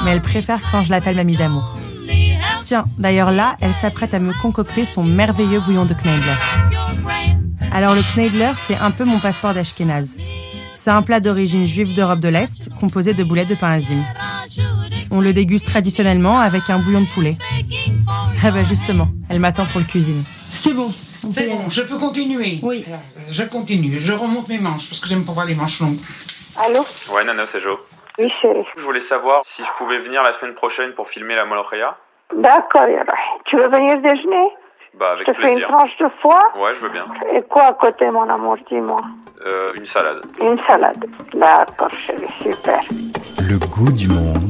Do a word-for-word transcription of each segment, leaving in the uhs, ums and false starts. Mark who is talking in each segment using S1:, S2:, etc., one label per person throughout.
S1: mais elle préfère quand je l'appelle mamie d'amour. Tiens, d'ailleurs là, elle s'apprête à me concocter son merveilleux bouillon de Kneidler. Alors le Kneidler, c'est un peu mon passeport d'Ashkénaze. C'est un plat d'origine juive d'Europe de l'Est, composé de boulettes de pain azim. On le déguste traditionnellement avec un bouillon de poulet. Ah bah justement, elle m'attend pour le cuisiner.
S2: C'est bon. C'est bon, je peux continuer.
S1: Oui.
S2: Je continue, je remonte mes manches, parce que j'aime pas voir les manches longues.
S3: Allô?
S4: Ouais, Nano, c'est Jo.
S3: Oui, chérie.
S4: Je voulais savoir si je pouvais venir la semaine prochaine pour filmer la Molokhia.
S3: D'accord, Yara. Tu veux venir déjeuner?
S4: Bah, avec
S3: Je te fais une
S4: plaisir.
S3: tranche de foie?
S4: Ouais, je veux bien.
S3: Et quoi à côté, mon amour, dis-moi?
S4: Euh, une salade.
S3: Une salade. D'accord, chérie, super.
S5: Le goût du monde.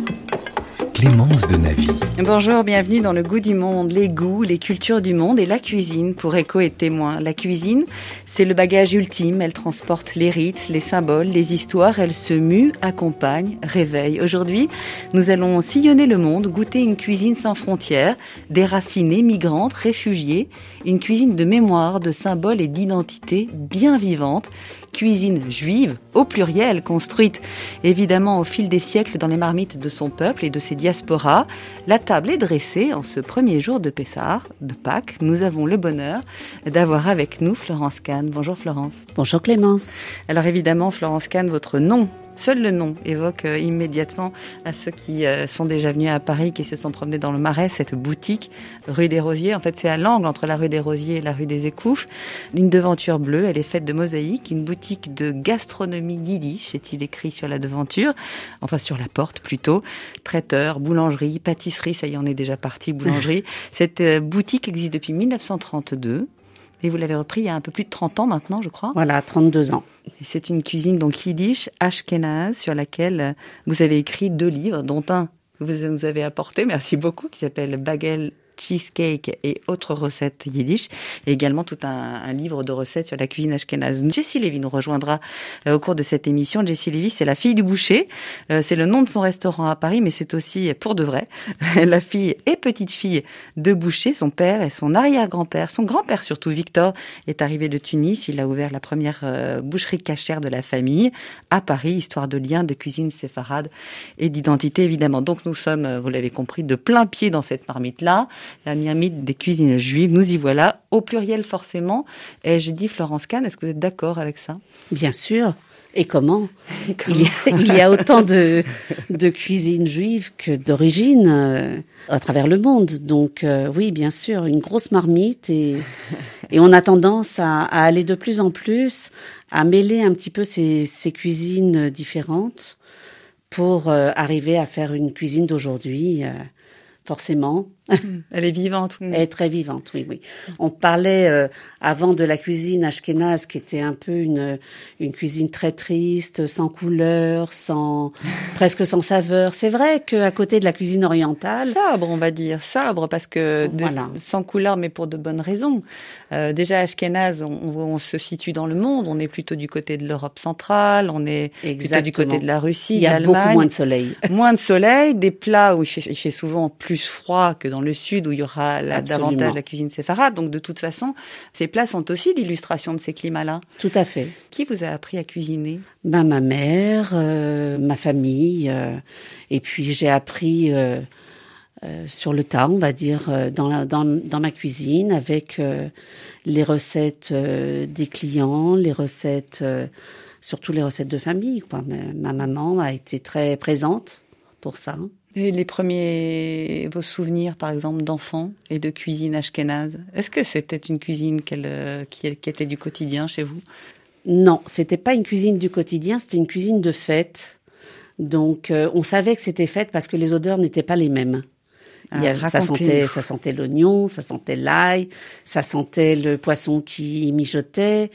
S5: Clémence de Navy.
S6: Bonjour, bienvenue dans le goût du monde, les goûts, les cultures du monde et la cuisine pour Écho et Témoin. La cuisine, c'est le bagage ultime, elle transporte les rites, les symboles, les histoires, elle se mue, accompagne, réveille. Aujourd'hui, nous allons sillonner le monde, goûter une cuisine sans frontières, déracinée, migrante, réfugiée, une cuisine de mémoire, de symboles et d'identité bien vivante. Cuisine juive, au pluriel, construite évidemment au fil des siècles dans les marmites de son peuple et de ses diasporas. La table est dressée en ce premier jour de Pessah, de Pâques. Nous avons le bonheur d'avoir avec nous Florence Kahn. Bonjour Florence.
S7: Bonjour Clémence.
S6: Alors évidemment Florence Kahn, votre nom, seul le nom évoque euh, immédiatement à ceux qui euh, sont déjà venus à Paris, qui se sont promenés dans le Marais, cette boutique rue des Rosiers. En fait, c'est à l'angle entre la rue des Rosiers et la rue des Écouffes. Une devanture bleue, elle est faite de mosaïques, une boutique de gastronomie yiddish, est-il écrit sur la devanture, enfin sur la porte plutôt. Traiteur, boulangerie, pâtisserie, ça y est, on est déjà parti, boulangerie. Cette euh, boutique existe depuis mille neuf cent trente-deux. Et vous l'avez repris il y a un peu plus de trente ans maintenant, je crois.
S7: Voilà, trente-deux ans.
S6: Et c'est une cuisine donc yiddish, ashkénaze, sur laquelle vous avez écrit deux livres, dont un que vous nous avez apporté, merci beaucoup, qui s'appelle Bagel, Cheesecake et autres recettes yiddish, et également tout un, un livre de recettes sur la cuisine ashkénaze. Jessie Lévy nous rejoindra euh, au cours de cette émission. Jessie Lévy, c'est la fille du boucher, euh, c'est le nom de son restaurant à Paris, mais c'est aussi, pour de vrai, la fille et petite-fille de boucher. Son père et son arrière-grand-père, son grand-père surtout, Victor, est arrivé de Tunis. Il a ouvert la première euh, boucherie cachère de la famille à Paris, histoire de liens, de cuisine séfarade et d'identité, évidemment. Donc nous sommes, euh, vous l'avez compris, de plein pied dans cette marmite-là. La marmite des cuisines juives, nous y voilà, au pluriel forcément. Et je dis Florence Kahn, est-ce que vous êtes d'accord avec ça?
S7: Bien sûr. Et comment,
S6: Et comment
S7: il, y a, il y a autant de, de cuisines juives que d'origine euh, à travers le monde. Donc euh, oui, bien sûr, une grosse marmite. Et, et on a tendance à, à aller de plus en plus, à mêler un petit peu ces, ces cuisines différentes pour euh, arriver à faire une cuisine d'aujourd'hui, euh, forcément.
S6: Elle est vivante. Oui.
S7: Elle est très vivante, oui, oui. On parlait euh, avant de la cuisine ashkénaze, qui était un peu une une cuisine très triste, sans couleur, sans presque sans saveur. C'est vrai qu'à côté de la cuisine orientale,
S6: Sobre, on va dire, sobre, parce que de,
S7: Voilà.
S6: sans couleur, mais pour de bonnes raisons. Euh, déjà, ashkénaze, on, on se situe dans le monde, on est plutôt du côté de l'Europe centrale, on est plutôt du
S7: Exactement.
S6: côté de la Russie,
S7: il y a
S6: l'Allemagne.
S7: beaucoup moins de soleil.
S6: Moins de soleil, des plats où il fait, il fait souvent plus froid que dans le sud, où il y aura la,
S7: Absolument.
S6: davantage la cuisine séfarade. Donc, de toute façon, ces plats sont aussi l'illustration de ces climats-là.
S7: Tout à fait.
S6: Qui vous a appris à cuisiner?
S7: Ben ma mère, euh, ma famille, euh, et puis j'ai appris euh, euh, sur le tas, on va dire, euh, dans, la, dans dans ma cuisine avec euh, les recettes euh, des clients, les recettes, euh, surtout les recettes de famille, quoi. Ma, ma maman a été très présente pour ça.
S6: Et les premiers, vos souvenirs, par exemple, d'enfants et de cuisine ashkénaze, est-ce que c'était une cuisine qu'elle, euh, qui, qui était du quotidien chez vous?
S7: Non, c'était pas une cuisine du quotidien, c'était une cuisine de fête. Donc, euh, on savait que c'était fête parce que les odeurs n'étaient pas les mêmes. Il y
S6: Ah,
S7: avait, ça sentait, ça sentait l'oignon, ça sentait l'ail, ça sentait le poisson qui mijotait.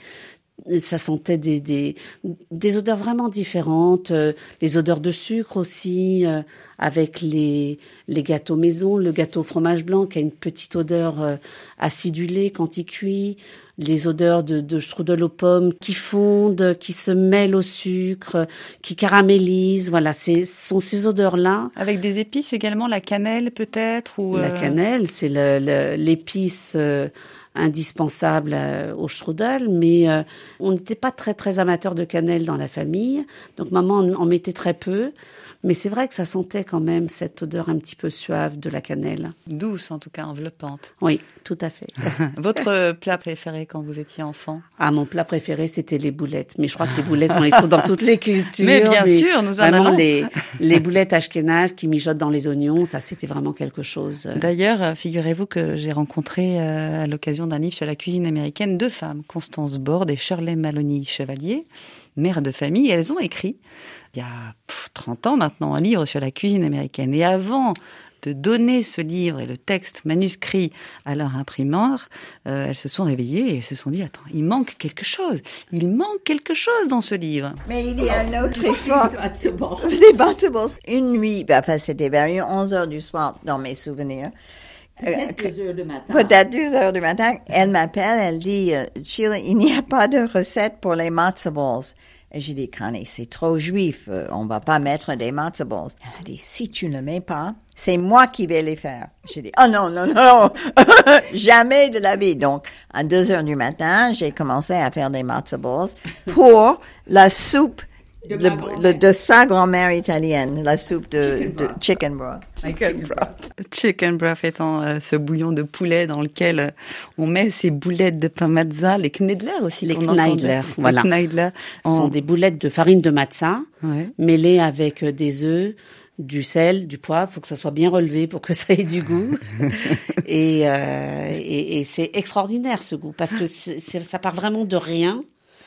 S7: Ça sentait des, des, des odeurs vraiment différentes, euh, les odeurs de sucre aussi, euh, avec les, les gâteaux maison, le gâteau au fromage blanc qui a une petite odeur euh, acidulée quand il cuit, les odeurs de, de strudel aux pommes qui fondent, qui se mêlent au sucre, qui caramélisent, voilà, c'est, sont ces odeurs-là.
S6: Avec des épices également, la cannelle peut-être ou
S7: La
S6: euh...
S7: cannelle, c'est le, le, l'épice... Euh, indispensable euh, au strudel, mais euh, on n'était pas très très amateur de cannelle dans la famille, donc maman en, en mettait très peu. Mais c'est vrai que ça sentait quand même cette odeur un petit peu suave de la cannelle.
S6: Douce, en tout cas, enveloppante.
S7: Oui, tout à fait.
S6: Votre plat préféré quand vous étiez enfant?
S7: Ah, mon plat préféré, c'était les boulettes. Mais je crois que les boulettes, on les trouve dans toutes les cultures.
S6: Mais bien mais sûr, nous en
S7: vraiment
S6: avons.
S7: les, les boulettes ashkénazes qui mijotent dans les oignons, ça, c'était vraiment quelque chose.
S6: D'ailleurs, figurez-vous que j'ai rencontré, euh, à l'occasion d'un livre sur la cuisine américaine, deux femmes, Constance Bord et Shirley Maloney Chevalier, mères de famille. Et elles ont écrit, il y a pff, trente ans maintenant, un livre sur la cuisine américaine. Et avant de donner ce livre et le texte manuscrit à leur imprimeur, euh, elles se sont réveillées et elles se sont dit, attends, il manque quelque chose. Il manque quelque chose dans ce livre.
S8: Mais il y a une autre histoire. Des matzo balls. Une nuit, ben, enfin, c'était vers onze heures du soir dans mes souvenirs.
S7: Peut-être deux heures du matin.
S8: Peut-être deux heures du matin. Elle m'appelle, elle dit, euh, Sheila, il n'y a pas de recette pour les matzo balls. Et j'ai dit, Connie, c'est trop juif, euh, on va pas mettre des matzo balls. Elle a dit, si tu ne le mets pas, c'est moi qui vais les faire. J'ai dit, oh non, non, non, jamais de la vie. Donc, à deux heures du matin, j'ai commencé à faire des matzo balls pour la soupe de, le, le, de sa grand-mère italienne, la soupe de chicken, de chicken broth.
S6: Chicken broth. Chicken broth étant euh, ce bouillon de poulet dans lequel euh, on met ces boulettes de pain matzah, les knedler aussi.
S7: Les knedler, voilà.
S6: Les knedler.
S7: Ce sont des boulettes de farine de matzah, ouais, mêlées avec des œufs, du sel, du poivre. Faut que ça soit bien relevé pour que ça ait du goût. et, euh, et, et c'est extraordinaire ce goût parce que c'est, c'est, ça part vraiment de rien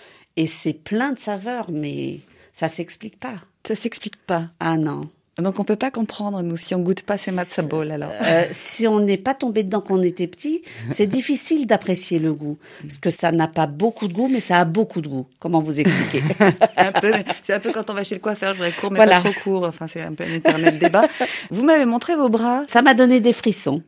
S7: et c'est plein de saveurs, mais ça s'explique pas.
S6: Ça s'explique pas.
S7: Ah non.
S6: Donc on peut pas comprendre, nous, si on goûte pas ces matzo balls, alors.
S7: Euh, si on n'est pas tombé dedans quand on était petit, c'est difficile d'apprécier le goût. Parce que ça n'a pas beaucoup de goût, mais ça a beaucoup de goût. Comment vous expliquer?
S6: un peu, c'est un peu quand on va chez le coiffeur, je voudrais court, mais voilà, pas trop court. Enfin, c'est un peu un éternel débat. Vous m'avez montré vos bras.
S7: Ça m'a donné des frissons.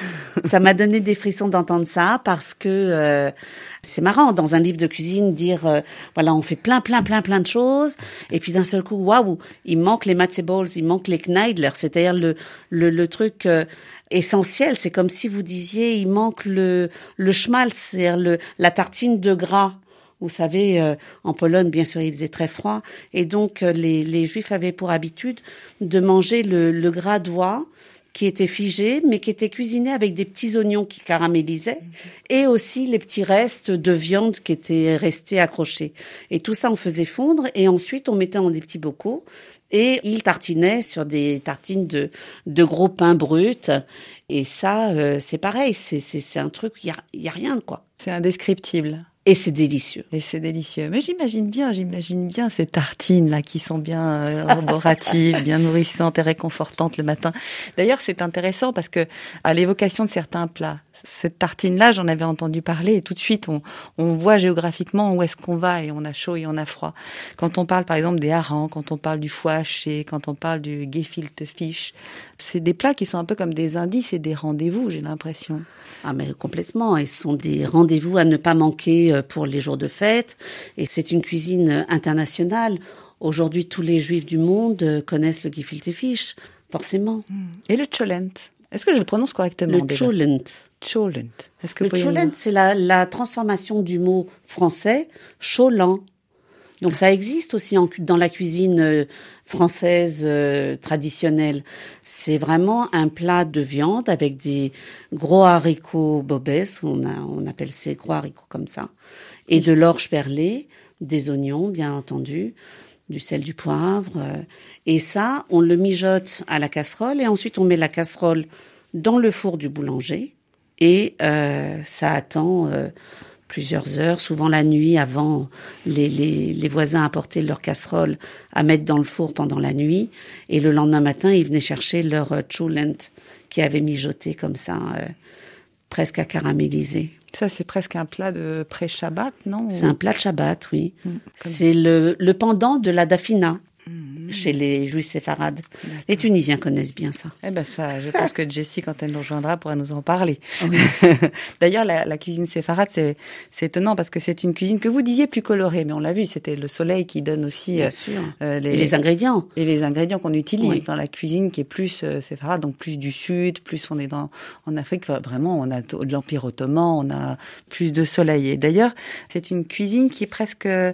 S7: Ça m'a donné des frissons d'entendre ça parce que euh, c'est marrant dans un livre de cuisine dire euh, voilà, on fait plein plein plein plein de choses et puis d'un seul coup waouh, il manque les matzo balls, il manque les knedler, c'est-à-dire le le, le truc euh, essentiel. C'est comme si vous disiez il manque le le schmaltz, c'est-à-dire le la tartine de gras. Vous savez, euh, en Pologne, bien sûr, il faisait très froid et donc euh, les les Juifs avaient pour habitude de manger le le gras d'oie qui était figé, mais qui était cuisiné avec des petits oignons qui caramélisaient, et aussi les petits restes de viande qui étaient restés accrochés. Et tout ça, on faisait fondre, et ensuite, on mettait dans des petits bocaux, et ils tartinaient sur des tartines de, de gros pain brut. Et ça, euh, c'est pareil, c'est, c'est, c'est un truc, il y a, y a rien, quoi.
S6: C'est indescriptible.
S7: Et c'est délicieux.
S6: Et c'est délicieux. Mais j'imagine bien, j'imagine bien ces tartines-là qui sont bien euh, arboratives, bien nourrissantes et réconfortantes le matin. D'ailleurs, c'est intéressant parce que, à l'évocation de certains plats, cette tartine-là, j'en avais entendu parler et tout de suite, on, on voit géographiquement où est-ce qu'on va et on a chaud et on a froid. Quand on parle, par exemple, des harengs, quand on parle du foie haché, quand on parle du gefilte fish, c'est des plats qui sont un peu comme des indices et des rendez-vous, j'ai l'impression.
S7: Ah, mais complètement. Et ce sont des rendez-vous à ne pas manquer pour les jours de fête. Et c'est une cuisine internationale. Aujourd'hui, tous les Juifs du monde connaissent le gefilte fish, forcément.
S6: Et le cholent. Est-ce que je le prononce correctement?
S7: Le cholent.
S6: Cholent.
S7: Est-ce que le cholent, c'est la, la transformation du mot français cholan. Donc ça existe aussi en, dans la cuisine euh, française euh, traditionnelle. C'est vraiment un plat de viande avec des gros haricots bobès, on, a, on appelle ces gros haricots comme ça, et de l'orge perlée, des oignons bien entendu, du sel, du poivre. Euh, et ça, on le mijote à la casserole et ensuite on met la casserole dans le four du boulanger et euh, ça attend euh, plusieurs heures, souvent la nuit avant. Les, les, les voisins apportaient leur casserole à mettre dans le four pendant la nuit et le lendemain matin, ils venaient chercher leur euh, cholent qui avait mijoté comme ça, euh, presque à caraméliser.
S6: Ça, c'est presque un plat de pré-Shabbat, non?
S7: C'est un plat de Shabbat, oui. Mmh, c'est le, le pendant de la dafina. Chez les Juifs séfarades. D'accord. Les Tunisiens connaissent bien ça.
S6: Eh ben ça, je pense que Jessie, quand elle nous rejoindra, pourra nous en parler. Oui. D'ailleurs, la, la cuisine séfarade, c'est, c'est étonnant parce que c'est une cuisine que vous disiez plus colorée, mais on l'a vu, c'était le soleil qui donne aussi
S7: bien sûr.
S6: Euh, les,
S7: et les ingrédients.
S6: Et les ingrédients qu'on utilise oui. dans la cuisine qui est plus euh, séfarade, donc plus du sud, plus on est dans en Afrique, vraiment, on a de l'Empire ottoman, on a plus de soleil. Et d'ailleurs, c'est une cuisine qui est presque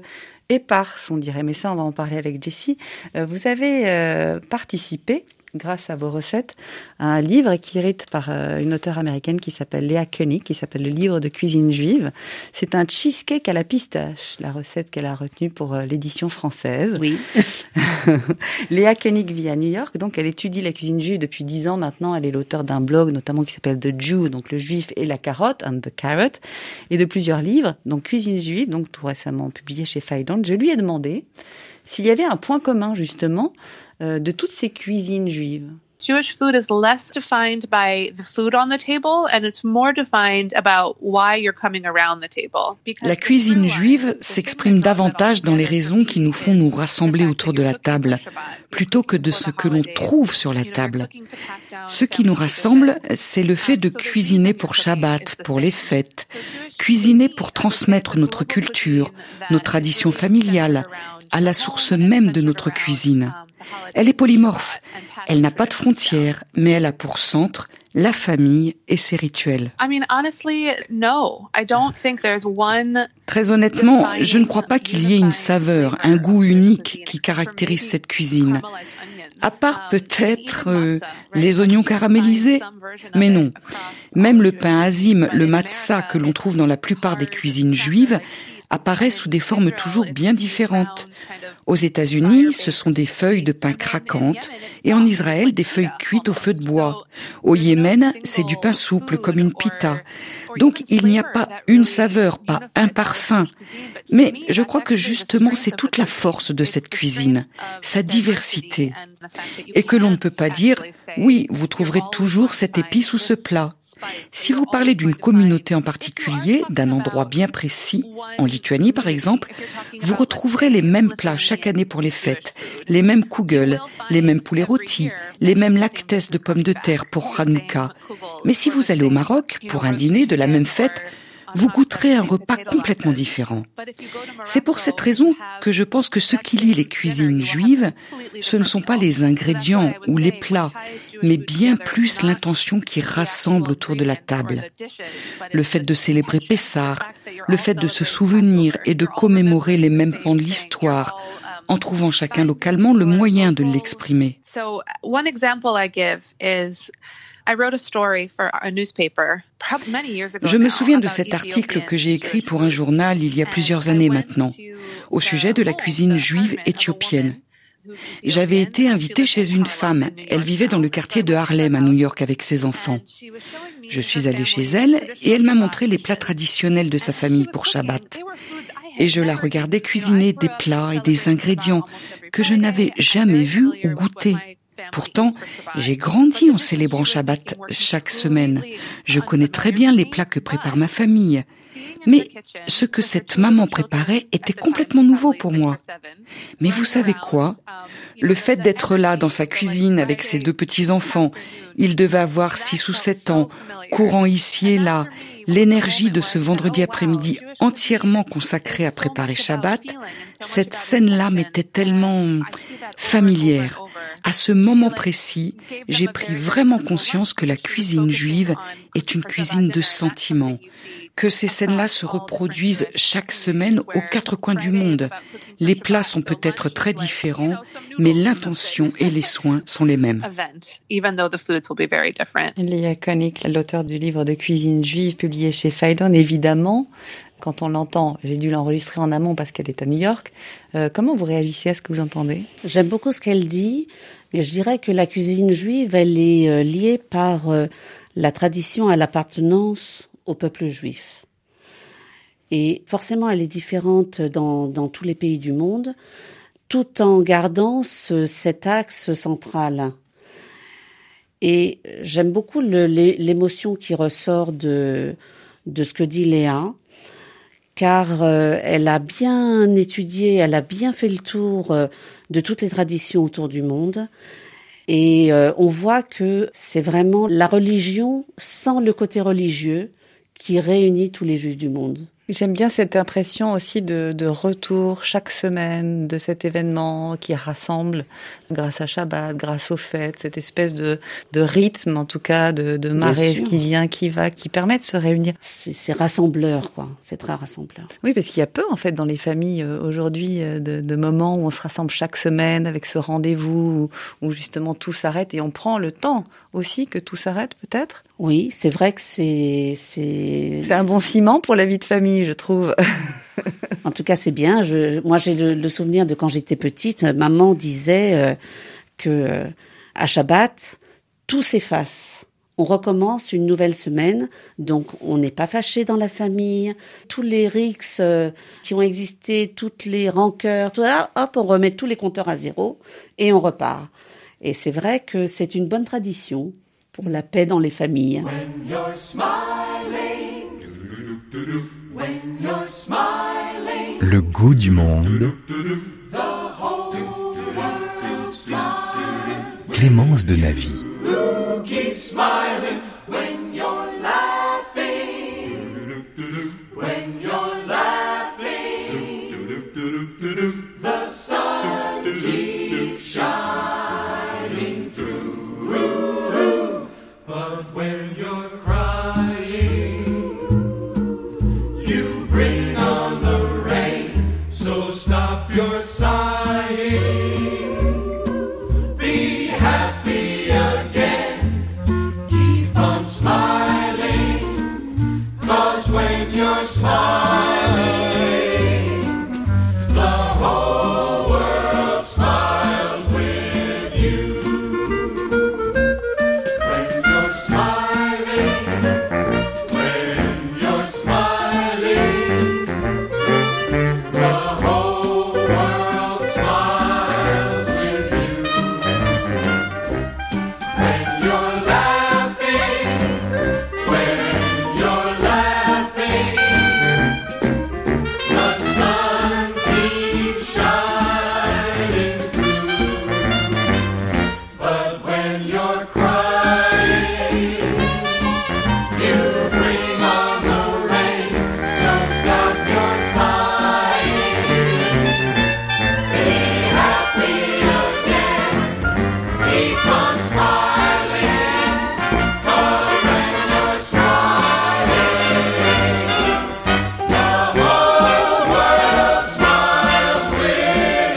S6: éparse, on dirait, mais ça, on va en parler avec Jessie. Euh, vous avez euh, participé, grâce à vos recettes, à un livre écrit par euh, une auteure américaine qui s'appelle Leah Koenig, qui s'appelle Le livre de cuisine juive. C'est un cheesecake à la pistache, la recette qu'elle a retenue pour euh, l'édition française.
S7: Oui.
S6: Leah Koenig vit à New York, donc elle étudie la cuisine juive depuis dix ans maintenant. Elle est l'auteure d'un blog, notamment qui s'appelle The Jew, donc le juif et la carotte, and the carrot, et de plusieurs livres, donc cuisine juive, donc tout récemment publié chez Phaidon. Je lui ai demandé s'il y avait un point commun, justement, euh, de toutes ces cuisines juives.
S9: Jewish food is less defined by the food on the table and it's more defined about why you're coming around the table.
S10: La cuisine juive s'exprime davantage dans les raisons qui nous font nous rassembler autour de la table, plutôt que de ce que l'on trouve sur la table. Ce qui nous rassemble, c'est le fait de cuisiner pour Shabbat, pour les fêtes, cuisiner pour transmettre notre culture, nos traditions familiales, à la source même de notre cuisine. Elle est polymorphe. Elle n'a pas de frontières, mais elle a pour centre la famille et ses rituels. Très honnêtement, je ne crois pas qu'il y ait une saveur, un goût unique qui caractérise cette cuisine. À part peut-être euh, les oignons caramélisés, mais non. Même le pain azim, le matzah que l'on trouve dans la plupart des cuisines juives, apparaît sous des formes toujours bien différentes. Aux États-Unis, ce sont des feuilles de pain craquantes et en Israël, des feuilles cuites au feu de bois. Au Yémen, c'est du pain souple comme une pita. Donc, il n'y a pas une saveur, pas un parfum. Mais je crois que justement, c'est toute la force de cette cuisine, sa diversité. Et que l'on ne peut pas dire, oui, vous trouverez toujours cette épice ou ce plat. Si vous parlez d'une communauté en particulier, d'un endroit bien précis, en Lituanie par exemple, vous retrouverez les mêmes plats chaque année pour les fêtes, les mêmes kugel, les mêmes poulets rôtis, les mêmes latkes de pommes de terre pour Hanouka. Mais si vous allez au Maroc pour un dîner de la même fête, vous goûterez un repas complètement différent. C'est pour cette raison que je pense que ce qui lie les cuisines juives, ce ne sont pas les ingrédients ou les plats, mais bien plus l'intention qui rassemble autour de la table. Le fait de célébrer Pessah, le fait de se souvenir et de commémorer les mêmes pans de l'histoire, en trouvant chacun localement le moyen de l'exprimer. Je me souviens de cet article que j'ai écrit pour un journal il y a plusieurs années maintenant, au sujet de la cuisine juive éthiopienne. J'avais été invitée chez une femme. Elle vivait dans le quartier de Harlem à New York avec ses enfants. Je suis allée chez elle et elle m'a montré les plats traditionnels de sa famille pour Shabbat. Et je la regardais cuisiner des plats et des ingrédients que je n'avais jamais vus ou goûtés. Pourtant, j'ai grandi en célébrant Shabbat chaque semaine. Je connais très bien les plats que prépare ma famille. Mais ce que cette maman préparait était complètement nouveau pour moi. Mais vous savez quoi ? Le fait d'être là dans sa cuisine avec ses deux petits-enfants, il devait avoir six ou sept ans, courant ici et là, l'énergie de ce vendredi après-midi entièrement consacré à préparer Shabbat, cette scène-là m'était tellement familière. À ce moment précis, j'ai pris vraiment conscience que la cuisine juive est une cuisine de sentiments, que ces scènes-là se reproduisent chaque semaine aux quatre coins du monde. Les plats sont peut-être très différents, mais l'intention et les soins sont les mêmes.
S6: Leah Koenig, l'auteure du livre de cuisine juive publié chez Phaidon, évidemment, quand on l'entend, j'ai dû l'enregistrer en amont parce qu'elle est à New York. Euh, comment vous réagissez à ce que vous entendez ?
S7: J'aime beaucoup ce qu'elle dit, mais je dirais que la cuisine juive, elle est euh, liée par euh, la tradition à l'appartenance au peuple juif. Et forcément, elle est différente dans, dans tous les pays du monde, tout en gardant ce, cet axe central. Et j'aime beaucoup le, l'émotion qui ressort de, de ce que dit Léa, car euh, elle a bien étudié, elle a bien fait le tour euh, de toutes les traditions autour du monde. Et euh, on voit que c'est vraiment la religion sans le côté religieux qui réunit tous les juifs du monde.
S6: J'aime bien cette impression aussi de, de retour chaque semaine de cet événement qui rassemble grâce à Shabbat, grâce aux fêtes, cette espèce de, de rythme en tout cas, de, de marée qui vient, qui va, qui permet de se réunir.
S7: C'est, c'est rassembleur, quoi. C'est très rassembleur.
S6: Oui, parce qu'il y a peu en fait dans les familles euh, aujourd'hui euh, de, de moments où on se rassemble chaque semaine avec ce rendez-vous où, où justement tout s'arrête et on prend le temps aussi que tout s'arrête peut-être.
S7: Oui, c'est vrai que c'est c'est.
S6: C'est un bon ciment pour la vie de famille, je trouve.
S7: En tout cas, c'est bien. Je, moi, j'ai le, le souvenir de quand j'étais petite. Maman disait euh, que euh, à Shabbat, tout s'efface. On recommence une nouvelle semaine, donc on n'est pas fâché dans la famille. Tous les rixes euh, qui ont existé, toutes les rancœurs, tout ça, hop, on remet tous les compteurs à zéro et on repart. Et c'est vrai que c'est une bonne tradition pour la paix dans les familles.
S11: When you're smiling, when you're smiling,
S5: le goût du monde.
S11: the whole world smiles.
S5: Clémence de Navy.
S11: Who keeps smiling when you're laughing? When you're laughing, the sun keeps shining through. But when you're crying, you bring on the rain. So stop your sighing. Be happy again. Keep on smiling. 'Cause when you're smiling, the whole world smiles with you. When you're smiling, when you're smiling, the whole world smiles with you. When you're laughing, when you're laughing, the sun keeps shining through. But when you're crying, you bring on the rain. So stop your sighing. Be happy again. Keep on smiling. 'Cause when you're smiling, the whole world smiles with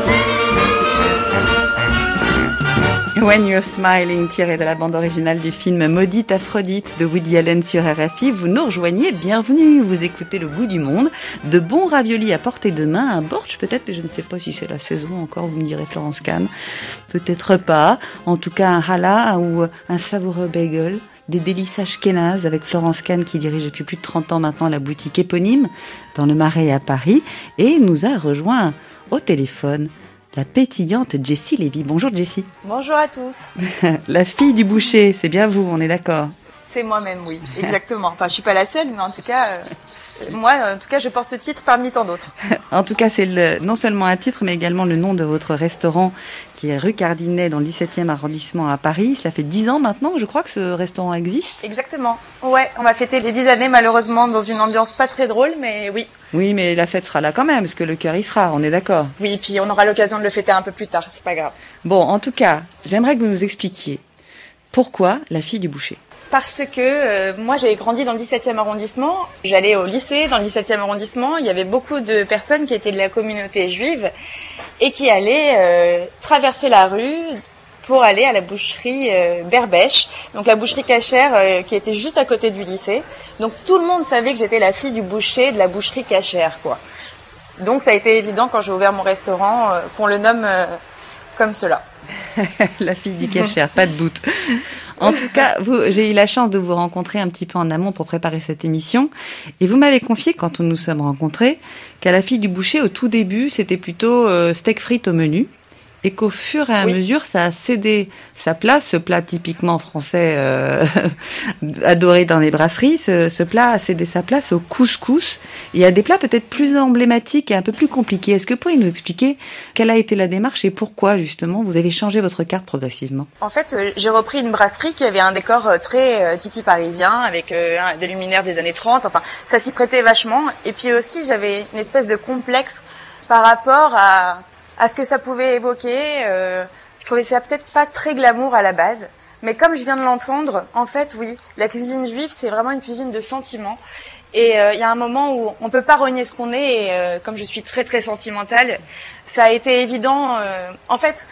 S11: you.
S6: When You're Smiling, tiré de la bande originale du film Maudite Aphrodite de Woody Allen sur R F I. Vous nous rejoignez, bienvenue. Vous écoutez Le Goût du Monde. De bons raviolis à portée de main, un bortsch peut-être, mais je ne sais pas si c'est la saison encore, vous me direz Florence Kahn. Peut-être pas. En tout cas, un challah ou un savoureux bagel. Des délices ashkénazes avec Florence Kahn qui dirige depuis plus de trente ans maintenant la boutique éponyme dans le Marais à Paris et nous a rejoint au téléphone la pétillante Jessie Lévy. Bonjour Jessie.
S12: Bonjour à tous.
S6: La fille du boucher, c'est bien vous, on est d'accord.
S12: C'est moi-même, oui, exactement. Enfin, je suis pas la seule, mais en tout cas, euh, moi, en tout cas, je porte ce titre parmi tant d'autres.
S6: En tout cas, c'est le, non seulement un titre, mais également le nom de votre restaurant qui est rue Cardinet dans le dix-septième arrondissement à Paris. Cela fait dix ans maintenant, je crois, que ce restaurant existe.
S12: Exactement. Ouais, on va fêter les dix années, malheureusement, dans une ambiance pas très drôle, mais oui.
S6: Oui, mais la fête sera là quand même, parce que le cœur y sera, on est d'accord.
S12: Oui, puis on aura l'occasion de le fêter un peu plus tard, c'est pas grave.
S6: Bon, en tout cas, j'aimerais que vous nous expliquiez pourquoi la fille du boucher.
S12: Parce que euh, moi, j'avais grandi dans le dix-septième arrondissement. J'allais au lycée dans le dix-septième arrondissement. Il y avait beaucoup de personnes qui étaient de la communauté juive et qui allaient euh, traverser la rue pour aller à la boucherie euh, Berbèche, donc la boucherie cachère euh, qui était juste à côté du lycée. Donc tout le monde savait que j'étais la fille du boucher de la boucherie cachère, quoi. Donc ça a été évident quand j'ai ouvert mon restaurant euh, qu'on le nomme euh, comme cela.
S6: La fille du cachère, pas de doute. En tout cas, vous, j'ai eu la chance de vous rencontrer un petit peu en amont pour préparer cette émission. Et vous m'avez confié, quand nous nous sommes rencontrés, qu'à la fille du boucher, au tout début, c'était plutôt euh, steak frites au menu. et qu'au fur et à
S12: oui.
S6: mesure, ça a cédé sa place, ce plat typiquement français euh, adoré dans les brasseries, ce, ce plat a cédé sa place au couscous. Il y a des plats peut-être plus emblématiques et un peu plus compliqués. Est-ce que vous pourriez nous expliquer quelle a été la démarche et pourquoi justement vous avez changé votre carte progressivement?
S12: En fait, euh, j'ai repris une brasserie qui avait un décor euh, très euh, titi parisien, avec euh, des luminaires des années trente, enfin ça s'y prêtait vachement. Et puis aussi j'avais une espèce de complexe par rapport à, à ce que ça pouvait évoquer. Euh, je trouvais ça peut-être pas très glamour à la base. Mais comme je viens de l'entendre, en fait, oui, la cuisine juive, c'est vraiment une cuisine de sentiments. Et il euh, y a un moment où on peut pas renier ce qu'on est. Et euh, comme je suis très très sentimentale, ça a été évident. Euh, en fait,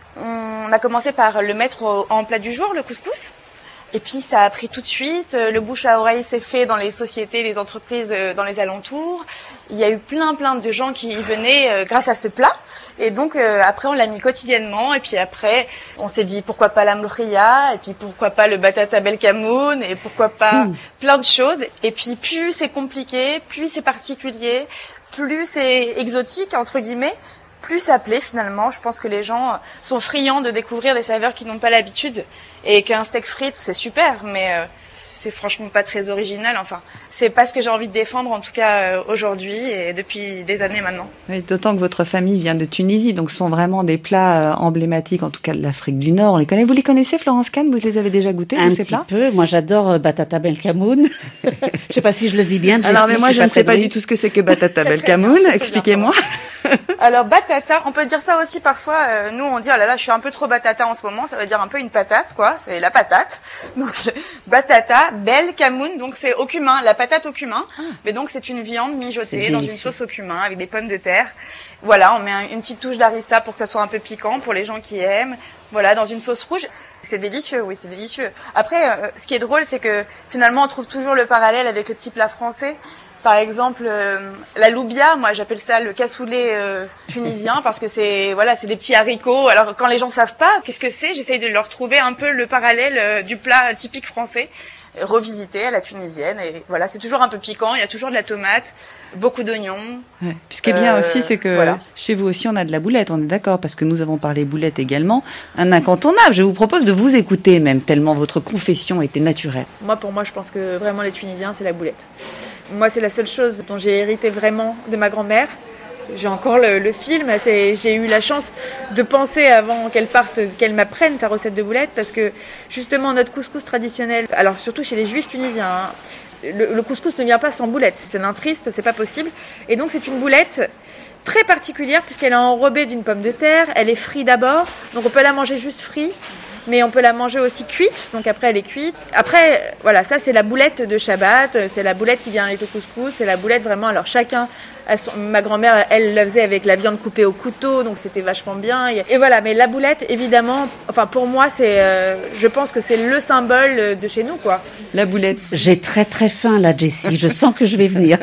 S12: on a commencé par le mettre au, en plat du jour, le couscous. Et puis ça a pris tout de suite, le bouche à oreille s'est fait dans les sociétés, les entreprises dans les alentours. Il y a eu plein plein de gens qui y venaient euh, grâce à ce plat. Et donc euh, après on l'a mis quotidiennement. Et puis après on s'est dit pourquoi pas la mloukhia, et puis pourquoi pas le batata belkamoun, et pourquoi pas mmh. plein de choses. Et puis plus c'est compliqué, plus c'est particulier, plus c'est exotique entre guillemets, plus ça plaît finalement. Je pense que les gens sont friands de découvrir des saveurs qu'ils n'ont pas l'habitude, et qu'un steak frites c'est super, mais euh, c'est franchement pas très original. Enfin, c'est pas ce que j'ai envie de défendre en tout cas euh, aujourd'hui et depuis des années maintenant.
S6: Oui, d'autant que votre famille vient de Tunisie, donc ce sont vraiment des plats euh, emblématiques, en tout cas de l'Afrique du Nord. On les connaît. Vous les connaissez, Florence Kahn? Vous les avez déjà goûtés?
S7: Un
S6: ces
S7: petit
S6: plats
S7: peu. Moi, j'adore euh, batata belkamoun. Je sais pas si je le dis bien. Jessie,
S6: Alors, mais moi,
S7: je,
S6: je ne sais pas du tout ce que c'est que batata belkamoun. Expliquez-moi.
S12: Alors batata, on peut dire ça aussi parfois. Euh, nous, on dit oh là là, je suis un peu trop batata en ce moment. Ça veut dire un peu une patate, quoi. C'est la patate. Donc batata belkamoun, donc c'est au cumin, la patate au cumin. Ah. Mais donc c'est une viande mijotée dans une sauce au cumin avec des pommes de terre. Voilà, on met un, une petite touche d'harissa pour que ça soit un peu piquant pour les gens qui aiment. Voilà, dans une sauce rouge. C'est délicieux, oui, c'est délicieux. Après, euh, ce qui est drôle, c'est que finalement, on trouve toujours le parallèle avec le petit plat français. Par exemple, euh, la loubia, moi j'appelle ça le cassoulet euh, tunisien parce que c'est voilà, c'est des petits haricots. Alors quand les gens savent pas qu'est-ce que c'est, j'essaye de leur trouver un peu le parallèle euh, du plat typique français, euh, revisité à la tunisienne. Et voilà, c'est toujours un peu piquant, il y a toujours de la tomate, beaucoup d'oignons.
S6: Ouais. Puis ce qui est bien
S12: euh,
S6: aussi, c'est que
S12: voilà.
S6: Chez vous aussi on a de la boulette, on est d'accord, parce que nous avons parlé boulette également, un incontournable. Je vous propose de vous écouter même, tellement votre confession était naturelle.
S13: Moi, pour moi, je pense que vraiment les Tunisiens, c'est la boulette. Moi, c'est la seule chose dont j'ai hérité vraiment de ma grand-mère. J'ai encore le, le film. C'est, j'ai eu la chance de penser avant qu'elle parte, qu'elle m'apprenne sa recette de boulettes, parce que justement notre couscous traditionnel, alors surtout chez les Juifs tunisiens, hein, le, le couscous ne vient pas sans boulette. C'est un triste, c'est pas possible. Et donc c'est une boulette très particulière puisqu'elle est enrobée d'une pomme de terre. Elle est frite d'abord, donc on peut la manger juste frite. Mais on peut la manger aussi cuite, donc après elle est cuite. Après, voilà, ça c'est la boulette de Shabbat, c'est la boulette qui vient avec le couscous, c'est la boulette vraiment, alors chacun, a son, ma grand-mère, elle la faisait avec la viande coupée au couteau, donc c'était vachement bien. Et voilà, mais la boulette, évidemment, enfin pour moi, c'est, euh, je pense que c'est le symbole de chez nous, quoi.
S6: La boulette.
S7: J'ai très très faim là, Jessie, je sens que je vais venir.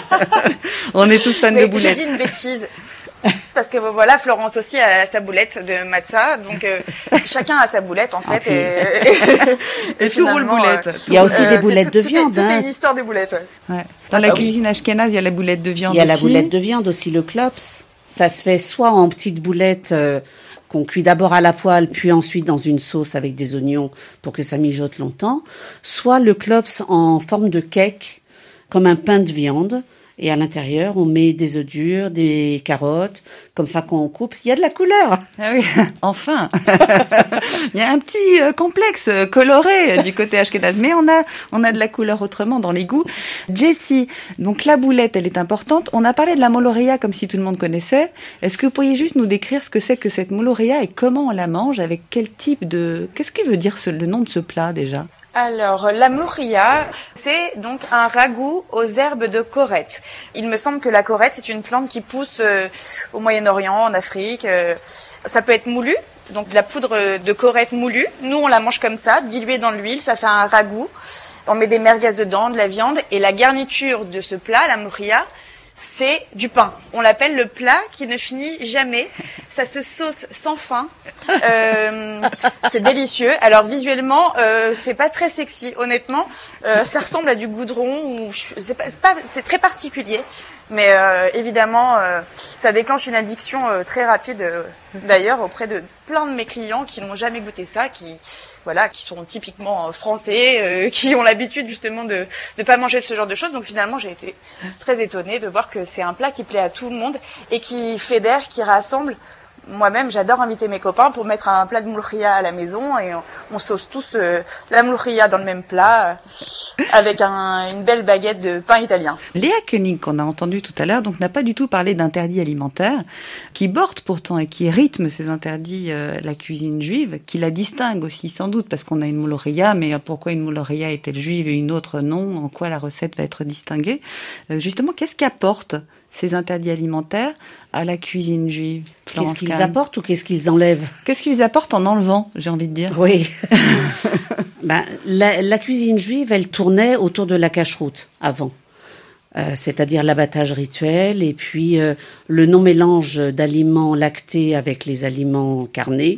S6: On est tous fans
S12: mais
S6: de boulettes.
S12: J'ai dit une bêtise. Parce que voilà, Florence aussi a sa boulette de matzah, donc euh, chacun a sa boulette en fait.
S6: Okay.
S12: Et, et, et,
S6: et tout roule boulette.
S12: Euh,
S7: il y a aussi
S12: euh,
S7: des boulettes
S12: tout,
S7: de
S12: tout
S7: viande.
S12: Est, tout
S7: hein.
S12: est une histoire des boulettes. Ouais.
S6: Ouais. Dans ah, la bah cuisine oui. ashkénaze, il y a la boulette de viande.
S7: Il y a
S6: aussi.
S7: la boulette de viande aussi, le klops. Ça se fait soit en petites boulettes euh, qu'on cuit d'abord à la poêle, puis ensuite dans une sauce avec des oignons pour que ça mijote longtemps, soit le klops en forme de cake, comme un pain de viande. Et à l'intérieur, on met des œufs durs, des carottes, comme ça quand on coupe, il y a de la couleur.
S6: Ah oui, enfin. Il y a un petit euh, complexe euh, coloré euh, du côté ashkénaze, mais on a on a de la couleur autrement dans les goûts. Jessie, donc la boulette, elle est importante. On a parlé de la moloria comme si tout le monde connaissait. Est-ce que vous pourriez juste nous décrire ce que c'est que cette moloria et comment on la mange, avec quel type de... Qu'est-ce qui veut dire ce, le nom de ce plat déjà ?
S12: Alors, la mloukhia, c'est donc un ragoût aux herbes de corette. Il me semble que la corette, c'est une plante qui pousse euh, au Moyen-Orient, en Afrique. Euh, ça peut être moulu, donc de la poudre de corette moulue. Nous, on la mange comme ça, diluée dans l'huile, ça fait un ragoût. On met des merguez dedans, de la viande, et la garniture de ce plat, la mloukhia, c'est du pain. On l'appelle le plat qui ne finit jamais. Ça se sauce sans fin. Euh, c'est délicieux. Alors visuellement, euh, c'est pas très sexy, honnêtement. Euh, ça ressemble à du goudron ou c'est pas, c'est pas, c'est très particulier. Mais euh, évidemment, euh, ça déclenche une addiction euh, très rapide, euh, d'ailleurs, auprès de plein de mes clients qui n'ont jamais goûté ça, qui voilà, qui sont typiquement euh, français, euh, qui ont l'habitude justement de de pas manger ce genre de choses. Donc finalement, j'ai été très étonnée de voir que c'est un plat qui plaît à tout le monde et qui fédère, qui rassemble. Moi-même, j'adore inviter mes copains pour mettre un plat de mouloukhia à la maison et on, on sauce tous euh, la mouloukhia dans le même plat euh, avec un, une belle baguette de pain italien.
S6: Léa Koenig, qu'on a entendu tout à l'heure, donc n'a pas du tout parlé d'interdits alimentaires, qui bordent pourtant et qui rythment ces interdits euh, la cuisine juive, qui la distingue aussi sans doute, parce qu'on a une mouloukhia, mais pourquoi une mouloukhia est-elle juive et une autre non? En quoi la recette va être distinguée? euh, Justement, qu'est-ce qui apporte ces interdits alimentaires à la cuisine juive?
S7: Qu'est-ce qu'ils apportent ou qu'est-ce qu'ils enlèvent?
S6: Qu'est-ce qu'ils apportent en enlevant, j'ai envie de dire?
S7: Oui. ben, la, la cuisine juive, elle tournait autour de la cacheroute avant. Euh, c'est-à-dire l'abattage rituel et puis euh, le non-mélange d'aliments lactés avec les aliments carnés.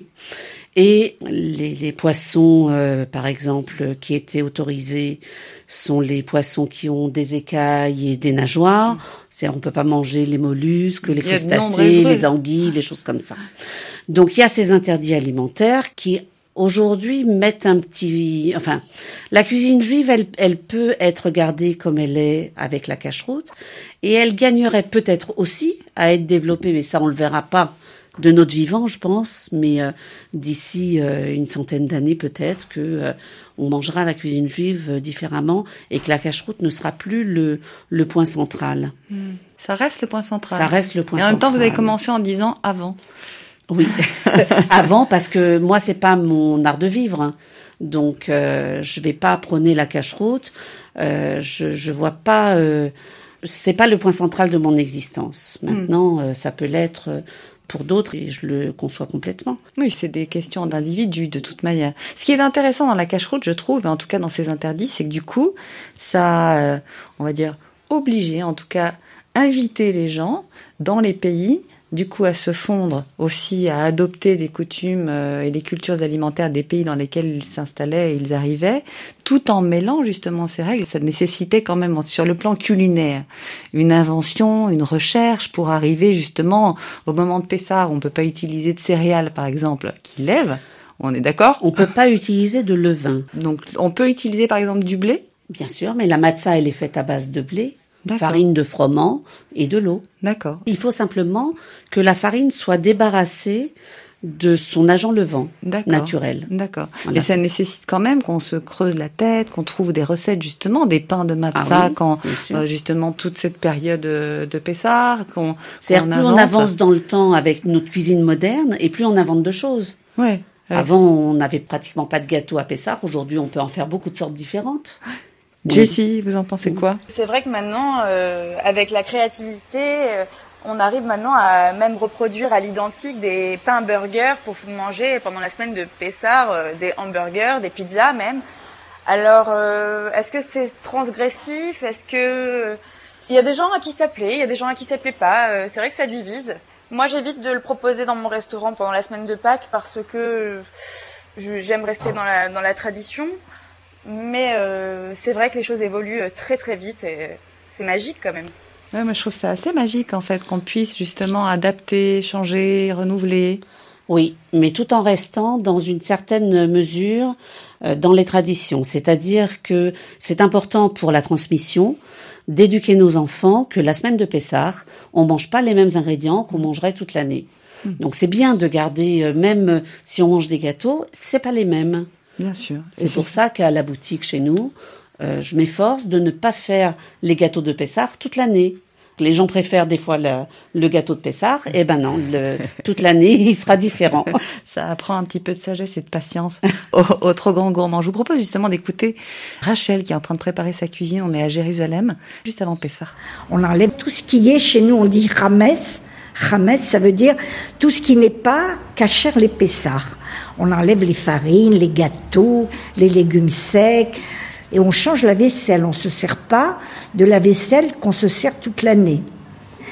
S7: Et les, les poissons, euh, par exemple, qui étaient autorisés sont les poissons qui ont des écailles et des nageoires. C'est, on peut pas manger les mollusques, les crustacés, les anguilles, les choses comme ça. Donc il y a ces interdits alimentaires qui aujourd'hui mettent un petit, enfin, la cuisine juive, elle, elle peut être gardée comme elle est avec la cacheroute et elle gagnerait peut-être aussi à être développée, mais ça on le verra pas de notre vivant, je pense, mais euh, d'ici euh, une centaine d'années peut-être que euh, on mangera la cuisine juive euh, différemment et que la cacheroute ne sera plus le le point central.
S6: Mmh. Ça reste le point central.
S7: Ça reste le point central.
S6: Et en même temps, vous avez commencé en disant avant.
S7: Oui, avant parce que moi c'est pas mon art de vivre, hein. Donc euh, je vais pas prôner la cacheroute. Euh, je je vois pas. Euh, c'est pas le point central de mon existence. Maintenant, mmh. euh, ça peut l'être. Euh, pour d'autres, et je le conçois complètement.
S6: Oui, c'est des questions d'individus, de toute manière. Ce qui est intéressant dans la cacheroute, je trouve, en tout cas dans ces interdits, c'est que du coup, ça a, euh, on va dire, obligé, en tout cas, invité les gens dans les pays, du coup, à se fondre aussi, à adopter des coutumes euh, et les cultures alimentaires des pays dans lesquels ils s'installaient et ils arrivaient, tout en mêlant justement ces règles. Ça nécessitait quand même, sur le plan culinaire, une invention, une recherche pour arriver justement au moment de Pessah. On peut pas utiliser de céréales, par exemple, qui lèvent. On est d'accord?
S7: On peut pas utiliser de levain.
S6: Donc, on peut utiliser par exemple du blé?
S7: Bien sûr, mais la matzah, elle est faite à base de blé.
S6: D'accord.
S7: Farine de froment et de l'eau.
S6: D'accord.
S7: Il faut simplement que la farine soit débarrassée de son agent levant
S6: D'accord.
S7: naturel.
S6: D'accord.
S7: Voilà.
S6: Et ça nécessite quand même qu'on se creuse la tête, qu'on trouve des recettes justement, des pains de matzah,
S7: ah oui,
S6: quand euh, justement toute cette période de, de Pessah, qu'on
S7: C'est-à-dire
S6: qu'on
S7: plus
S6: invente.
S7: on avance dans le temps avec notre cuisine moderne et plus on invente de choses.
S6: Ouais.
S7: Avant, on n'avait pratiquement pas de gâteau à Pessah. Aujourd'hui, on peut en faire beaucoup de sortes différentes.
S6: Jessie, vous en pensez quoi?
S12: C'est vrai que maintenant, euh, avec la créativité, euh, on arrive maintenant à même reproduire à l'identique des pains burgers pour manger pendant la semaine de Pessah, euh, des hamburgers, des pizzas même. Alors, euh, est-ce que c'est transgressif? Est-ce que il y a des gens à qui ça plaît, il y a des gens à qui ça plaît pas. Euh, c'est vrai que ça divise. Moi, j'évite de le proposer dans mon restaurant pendant la semaine de Pâques parce que je, j'aime rester dans la dans la tradition. Mais euh, c'est vrai que les choses évoluent très très vite et c'est magique quand même.
S6: Ouais, moi je trouve ça assez magique en fait qu'on puisse justement adapter, changer, renouveler.
S7: Oui, mais tout en restant dans une certaine mesure euh, dans les traditions. C'est-à-dire que c'est important pour la transmission d'éduquer nos enfants que la semaine de Pessah, on mange pas les mêmes ingrédients qu'on mangerait toute l'année. Mmh. Donc c'est bien de garder, euh, même si on mange des gâteaux, c'est pas les mêmes.
S6: Bien sûr.
S7: C'est pour ça qu'à la boutique chez nous, euh, je m'efforce de ne pas faire les gâteaux de Pessah toute l'année. Les gens préfèrent des fois le, le gâteau de Pessah, et ben non, le, toute l'année, il sera différent.
S6: Ça apprend un petit peu de sagesse et de patience au, au trop grand gourmand. Je vous propose justement d'écouter Rachel qui est en train de préparer sa cuisine. On est à Jérusalem, juste avant Pessah.
S14: On enlève tout ce qui est, chez nous on dit Hametz. Hametz, ça veut dire tout ce qui n'est pas kasher les Pessah. On enlève les farines, les gâteaux, les légumes secs, et on change la vaisselle. On se sert pas de la vaisselle qu'on se sert toute l'année.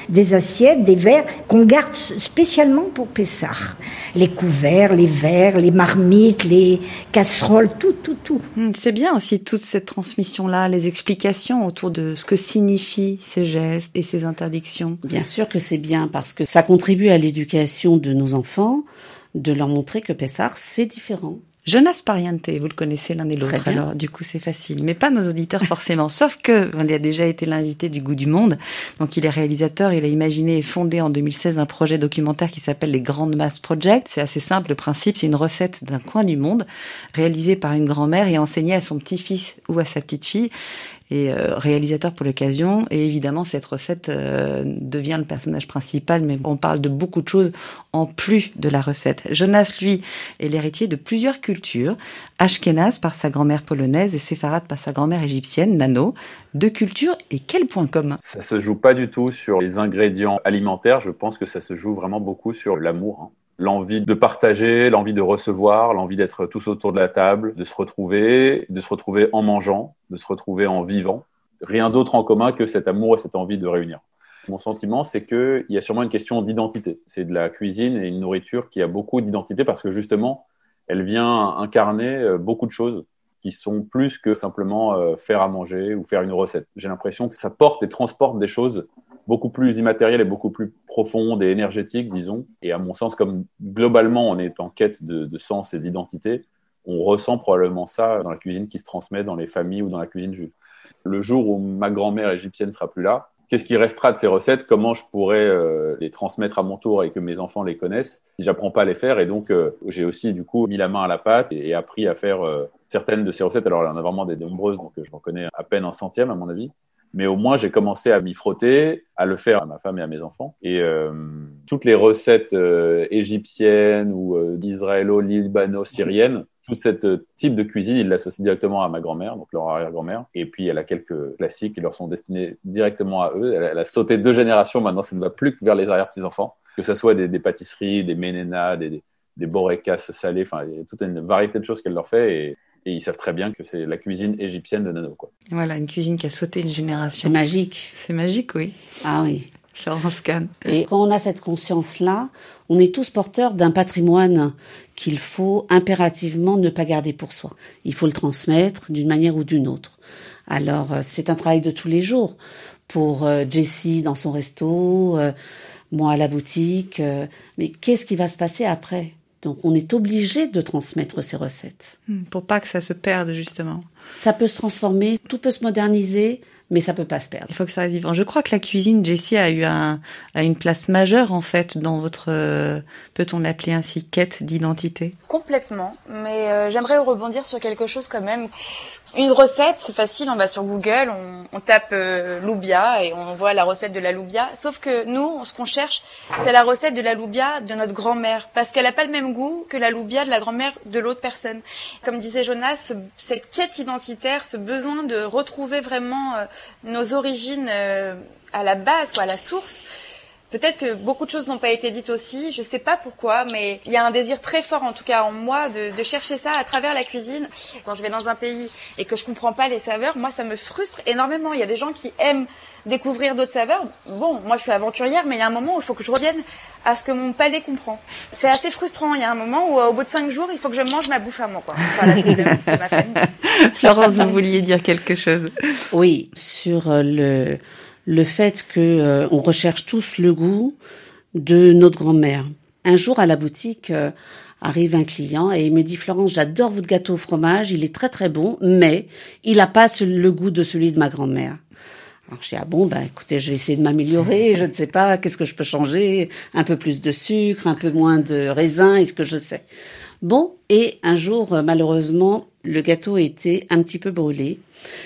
S14: des assiettes, des verres qu'on garde spécialement pour Pessah. Les couverts, les verres, les marmites, les casseroles, tout, tout, tout.
S6: C'est bien aussi toute cette transmission-là, les explications autour de ce que signifient ces gestes et ces interdictions.
S7: Bien sûr que c'est bien parce que ça contribue à l'éducation de nos enfants, de leur montrer que Pessah, c'est différent.
S6: Jonas Pariente, vous le connaissez l'un et l'autre, alors du coup c'est facile, mais pas nos auditeurs forcément, sauf que il a déjà été l'invité du Goût du Monde, donc il est réalisateur, il a imaginé et fondé en deux mille seize un projet documentaire qui s'appelle les Grandes Masses Project. C'est assez simple, le principe, c'est une recette d'un coin du monde, réalisée par une grand-mère et enseignée à son petit-fils ou à sa petite-fille, et euh, réalisateur pour l'occasion, et évidemment cette recette euh, devient le personnage principal, mais on parle de beaucoup de choses en plus de la recette. Jonas, lui, est l'héritier de plusieurs cultures, ashkénaze par sa grand-mère polonaise et séfarade par sa grand-mère égyptienne, Nano. Deux cultures et quel point commun?
S15: Ça se joue pas du tout sur les ingrédients alimentaires, je pense que ça se joue vraiment beaucoup sur l'amour, hein. L'envie de partager, l'envie de recevoir, l'envie d'être tous autour de la table, de se retrouver, de se retrouver en mangeant, de se retrouver en vivant. Rien d'autre en commun que cet amour et cette envie de réunir. Mon sentiment, c'est qu'il y a sûrement une question d'identité. C'est de la cuisine et une nourriture qui a beaucoup d'identité parce que justement, elle vient incarner beaucoup de choses qui sont plus que simplement faire à manger ou faire une recette. J'ai l'impression que ça porte et transporte des choses beaucoup plus immatérielles et beaucoup plus profondes et énergétiques, disons. Et à mon sens, comme globalement on est en quête de, de sens et d'identité, on ressent probablement ça dans la cuisine qui se transmet dans les familles ou dans la cuisine juive. Le jour où ma grand-mère égyptienne sera plus là, qu'est-ce qui restera de ces recettes? Comment je pourrais euh, les transmettre à mon tour et que mes enfants les connaissent si j'apprends pas à les faire? Et donc, euh, j'ai aussi du coup mis la main à la pâte et, et appris à faire euh, certaines de ces recettes. Alors, il y en a vraiment des nombreuses, donc je m'en connais à peine un centième à mon avis. Mais au moins, j'ai commencé à m'y frotter, à le faire à ma femme et à mes enfants. Et euh, toutes les recettes euh, égyptiennes ou euh, israélo-libano-syriennes, tout ce type de cuisine, ils l'associent directement à ma grand-mère, donc leur arrière-grand-mère. Et puis, elle a quelques classiques qui leur sont destinés directement à eux. Elle a, elle a sauté deux générations. Maintenant, ça ne va plus que vers les arrière-petits-enfants. Que ce soit des, des pâtisseries, des ménénas, des, des, des borekas salés. Enfin, il y a toute une variété de choses qu'elle leur fait. Et, et ils savent très bien que c'est la cuisine égyptienne de Nano, quoi.
S6: Voilà, une cuisine qui a sauté une génération.
S7: C'est magique.
S6: C'est magique, oui.
S7: Ah oui.
S6: Florence Kahn.
S7: Et quand on a cette conscience-là, on est tous porteurs d'un patrimoine qu'il faut impérativement ne pas garder pour soi. Il faut le transmettre d'une manière ou d'une autre. Alors, c'est un travail de tous les jours. Pour euh, Jessie dans son resto, euh, moi à la boutique. Euh, mais qu'est-ce qui va se passer après ? Donc, on est obligé de transmettre ces recettes.
S6: Pour pas que ça se perde, justement.
S7: Ça peut se transformer, tout peut se moderniser, mais ça peut pas se perdre.
S6: Il faut que ça reste vivant. Je crois que la cuisine, Jessie, a eu un, a une place majeure, en fait, dans votre, euh, peut-on l'appeler ainsi, quête d'identité?
S12: Complètement. Mais euh, j'aimerais rebondir sur quelque chose quand même. Une recette, c'est facile, on va sur Google, on, on tape euh, loubia et on voit la recette de la loubia. Sauf que nous, ce qu'on cherche, c'est la recette de la loubia de notre grand-mère. Parce qu'elle n'a pas le même goût que la loubia de la grand-mère de l'autre personne. Comme disait Jonas, ce, cette quête identitaire, ce besoin de retrouver vraiment euh, nos origines euh, à la base, quoi, à la source. Peut-être que beaucoup de choses n'ont pas été dites aussi, je sais pas pourquoi, mais il y a un désir très fort, en tout cas en moi, de, de chercher ça à travers la cuisine. Quand je vais dans un pays et que je comprends pas les saveurs, moi ça me frustre énormément. Il y a des gens qui aiment découvrir d'autres saveurs. Bon, moi je suis aventurière, mais il y a un moment où il faut que je revienne à ce que mon palais comprend. C'est assez frustrant. Il y a un moment où, au bout de cinq jours, il faut que je mange ma bouffe à moi, quoi. Enfin, la bouffe de, de ma famille.
S6: Florence, vous vouliez dire quelque chose?
S7: Oui, sur le... le fait que euh, on recherche tous le goût de notre grand-mère. Un jour à la boutique euh, arrive un client et il me dit: Florence, j'adore votre gâteau au fromage, il est très très bon, mais il n'a pas ce, le goût de celui de ma grand-mère. Alors je dis: ah bon, bah écoutez, je vais essayer de m'améliorer, je ne sais pas, qu'est-ce que je peux changer, un peu plus de sucre, un peu moins de raisin, est-ce que je sais. Bon, et un jour, malheureusement, le gâteau était un petit peu brûlé.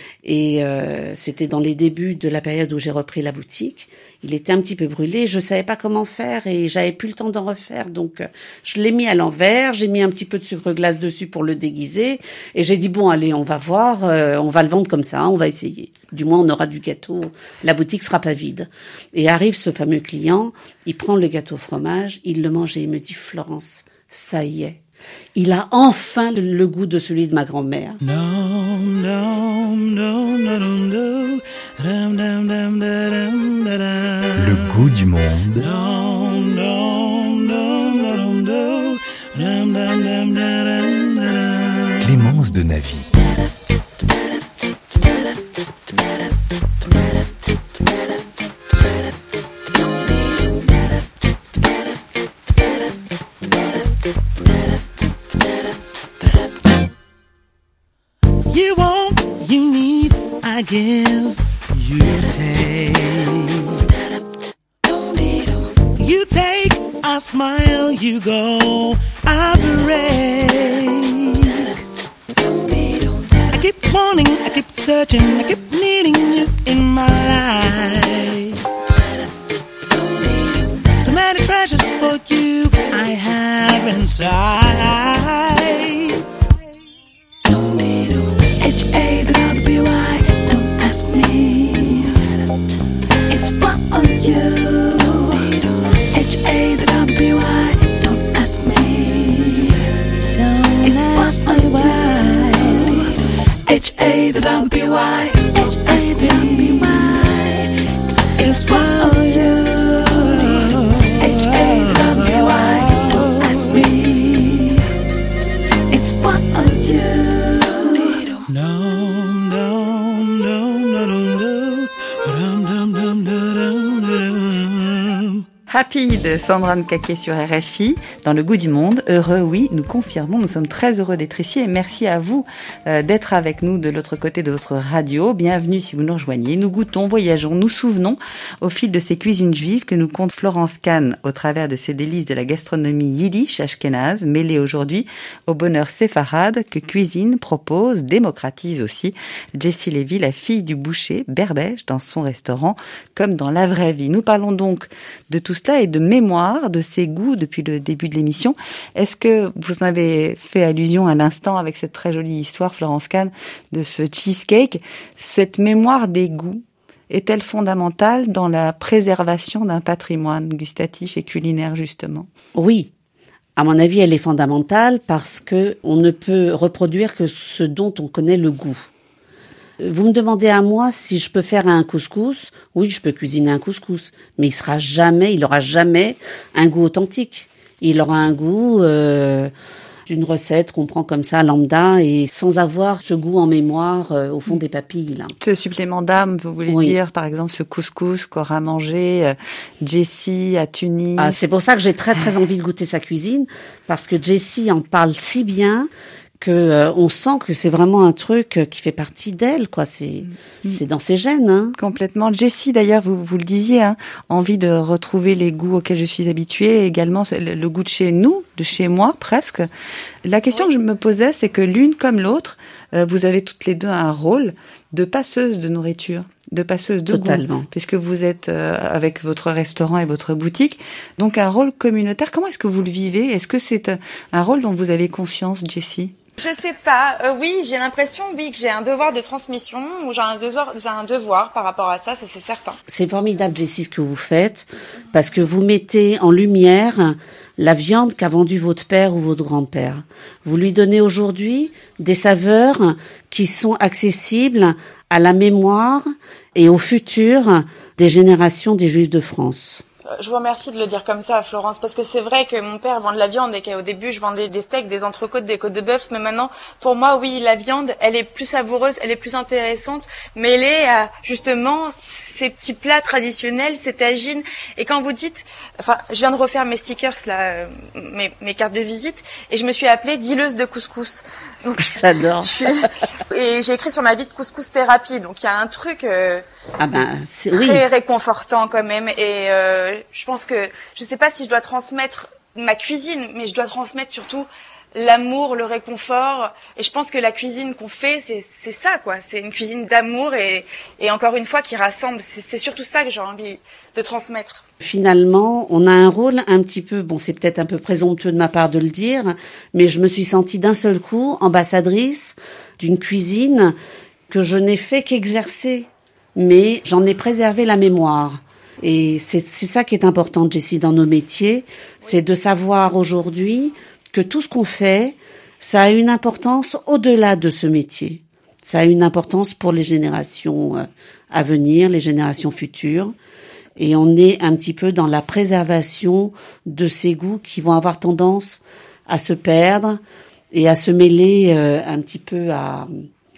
S7: Et euh, c'était dans les débuts de la période où j'ai repris la boutique. Il était un petit peu brûlé, je savais pas comment faire et j'avais plus le temps d'en refaire. Donc, euh, je l'ai mis à l'envers, j'ai mis un petit peu de sucre glace dessus pour le déguiser. Et j'ai dit, bon, allez, on va voir, euh, on va le vendre comme ça, on va essayer. Du moins, on aura du gâteau, la boutique sera pas vide. Et arrive ce fameux client, il prend le gâteau au fromage, il le mange et il me dit: Florence, ça y est. Il a enfin le, le goût de celui de ma grand-mère.
S11: No, no, no, no, no, no.
S5: Le goût goût du monde. Clémence de Navy.
S16: You want, you need, I give, you take. You take, I smile, you go, I break. I keep wanting, I keep searching, I keep needing you in my life. So many treasures for you I have inside. H A W I, don't ask me. It's what on you. H A W I, don't ask me. It's what on you. H A W I, H A W I, it's what on you. H A W I, don't ask me. It's what on you.
S6: Happy de Sandra Nkake sur R F I, dans le goût du monde. Heureux, oui, nous confirmons, nous sommes très heureux d'être ici et merci à vous euh, d'être avec nous de l'autre côté de votre radio. Bienvenue si vous nous rejoignez. Nous goûtons, voyageons, nous souvenons au fil de ces cuisines juives que nous compte Florence Kahn au travers de ces délices de la gastronomie yiddish ashkénaze, mêlée aujourd'hui au bonheur séfarade que cuisine, propose, démocratise aussi Jessie Lévy, la fille du boucher berbèche dans son restaurant comme dans la vraie vie. Nous parlons donc de tout cela et de mémoire de ses goûts depuis le début de l'émission. Est-ce que vous avez fait allusion à l'instant avec cette très jolie histoire, Florence Kahn, de ce cheesecake? Cette mémoire des goûts est-elle fondamentale dans la préservation d'un patrimoine gustatif et culinaire, justement?
S7: Oui. À mon avis, elle est fondamentale parce que on ne peut reproduire que ce dont on connaît le goût. Vous me demandez à moi si je peux faire un couscous. Oui, je peux cuisiner un couscous, mais il sera jamais, il aura jamais un goût authentique. Il aura un goût euh, d'une recette qu'on prend comme ça lambda et sans avoir ce goût en mémoire euh, au fond des papilles. Là.
S6: Ce supplément d'âme, vous voulez oui. dire, par exemple, ce couscous qu'aura mangé euh, Jessie à Tunis.
S7: Ah, c'est pour ça que j'ai très très envie de goûter sa cuisine parce que Jessie en parle si bien. Que euh, on sent que c'est vraiment un truc qui fait partie d'elle, quoi. C'est mmh. c'est dans ses gènes. Hein.
S6: Complètement. Jessie, d'ailleurs, vous vous le disiez, hein, envie de retrouver les goûts auxquels je suis habituée, et également le, le goût de chez nous, de chez moi presque. La question oui. que je me posais, c'est que l'une comme l'autre, euh, vous avez toutes les deux un rôle de passeuse de nourriture, de passeuse de
S7: Totalement.
S6: goût, puisque vous êtes euh, avec votre restaurant et votre boutique, donc un rôle communautaire. Comment est-ce que vous le vivez? Est-ce que c'est un rôle dont vous avez conscience, Jessie?
S12: Je sais pas. Euh, oui, j'ai l'impression, oui, que j'ai un devoir de transmission ou j'ai un devoir, j'ai un devoir par rapport à ça, ça c'est certain.
S7: C'est formidable, Jessie, ce que vous faites, parce que vous mettez en lumière la viande qu'a vendue votre père ou votre grand-père. Vous lui donnez aujourd'hui des saveurs qui sont accessibles à la mémoire et au futur des générations des Juifs de France.
S12: Je vous remercie de le dire comme ça, Florence, parce que c'est vrai que mon père vend de la viande et qu'au début, je vendais des steaks, des entrecôtes, des côtes de bœuf, mais maintenant, pour moi, oui, la viande, elle est plus savoureuse, elle est plus intéressante, mêlée à, justement, ces petits plats traditionnels, ces tagines. Et quand vous dites, enfin, je viens de refaire mes stickers, là, mes, mes cartes de visite, et je me suis appelée dealeuse de couscous.
S7: Donc, j'adore.
S12: Je suis, et j'ai écrit sur ma vie de couscous thérapie, donc il y a un truc, euh,
S7: ah ben, c'est,
S12: très
S7: oui.
S12: réconfortant quand même, et, euh, je pense que je sais pas si je dois transmettre ma cuisine, mais je dois transmettre surtout l'amour, le réconfort. Et je pense que la cuisine qu'on fait, c'est c'est ça, quoi. C'est une cuisine d'amour et et encore une fois qui rassemble. C'est c'est surtout ça que j'ai envie de transmettre.
S7: Finalement, on a un rôle un petit peu, bon, c'est peut-être un peu présomptueux de ma part de le dire, mais je me suis sentie d'un seul coup ambassadrice d'une cuisine que je n'ai fait qu'exercer, mais j'en ai préservé la mémoire. Et c'est, c'est ça qui est important, Jessie, dans nos métiers, c'est de savoir aujourd'hui que tout ce qu'on fait, ça a une importance au-delà de ce métier. Ça a une importance pour les générations à venir, les générations futures. Et on est un petit peu dans la préservation de ces goûts qui vont avoir tendance à se perdre et à se mêler euh, un petit peu à,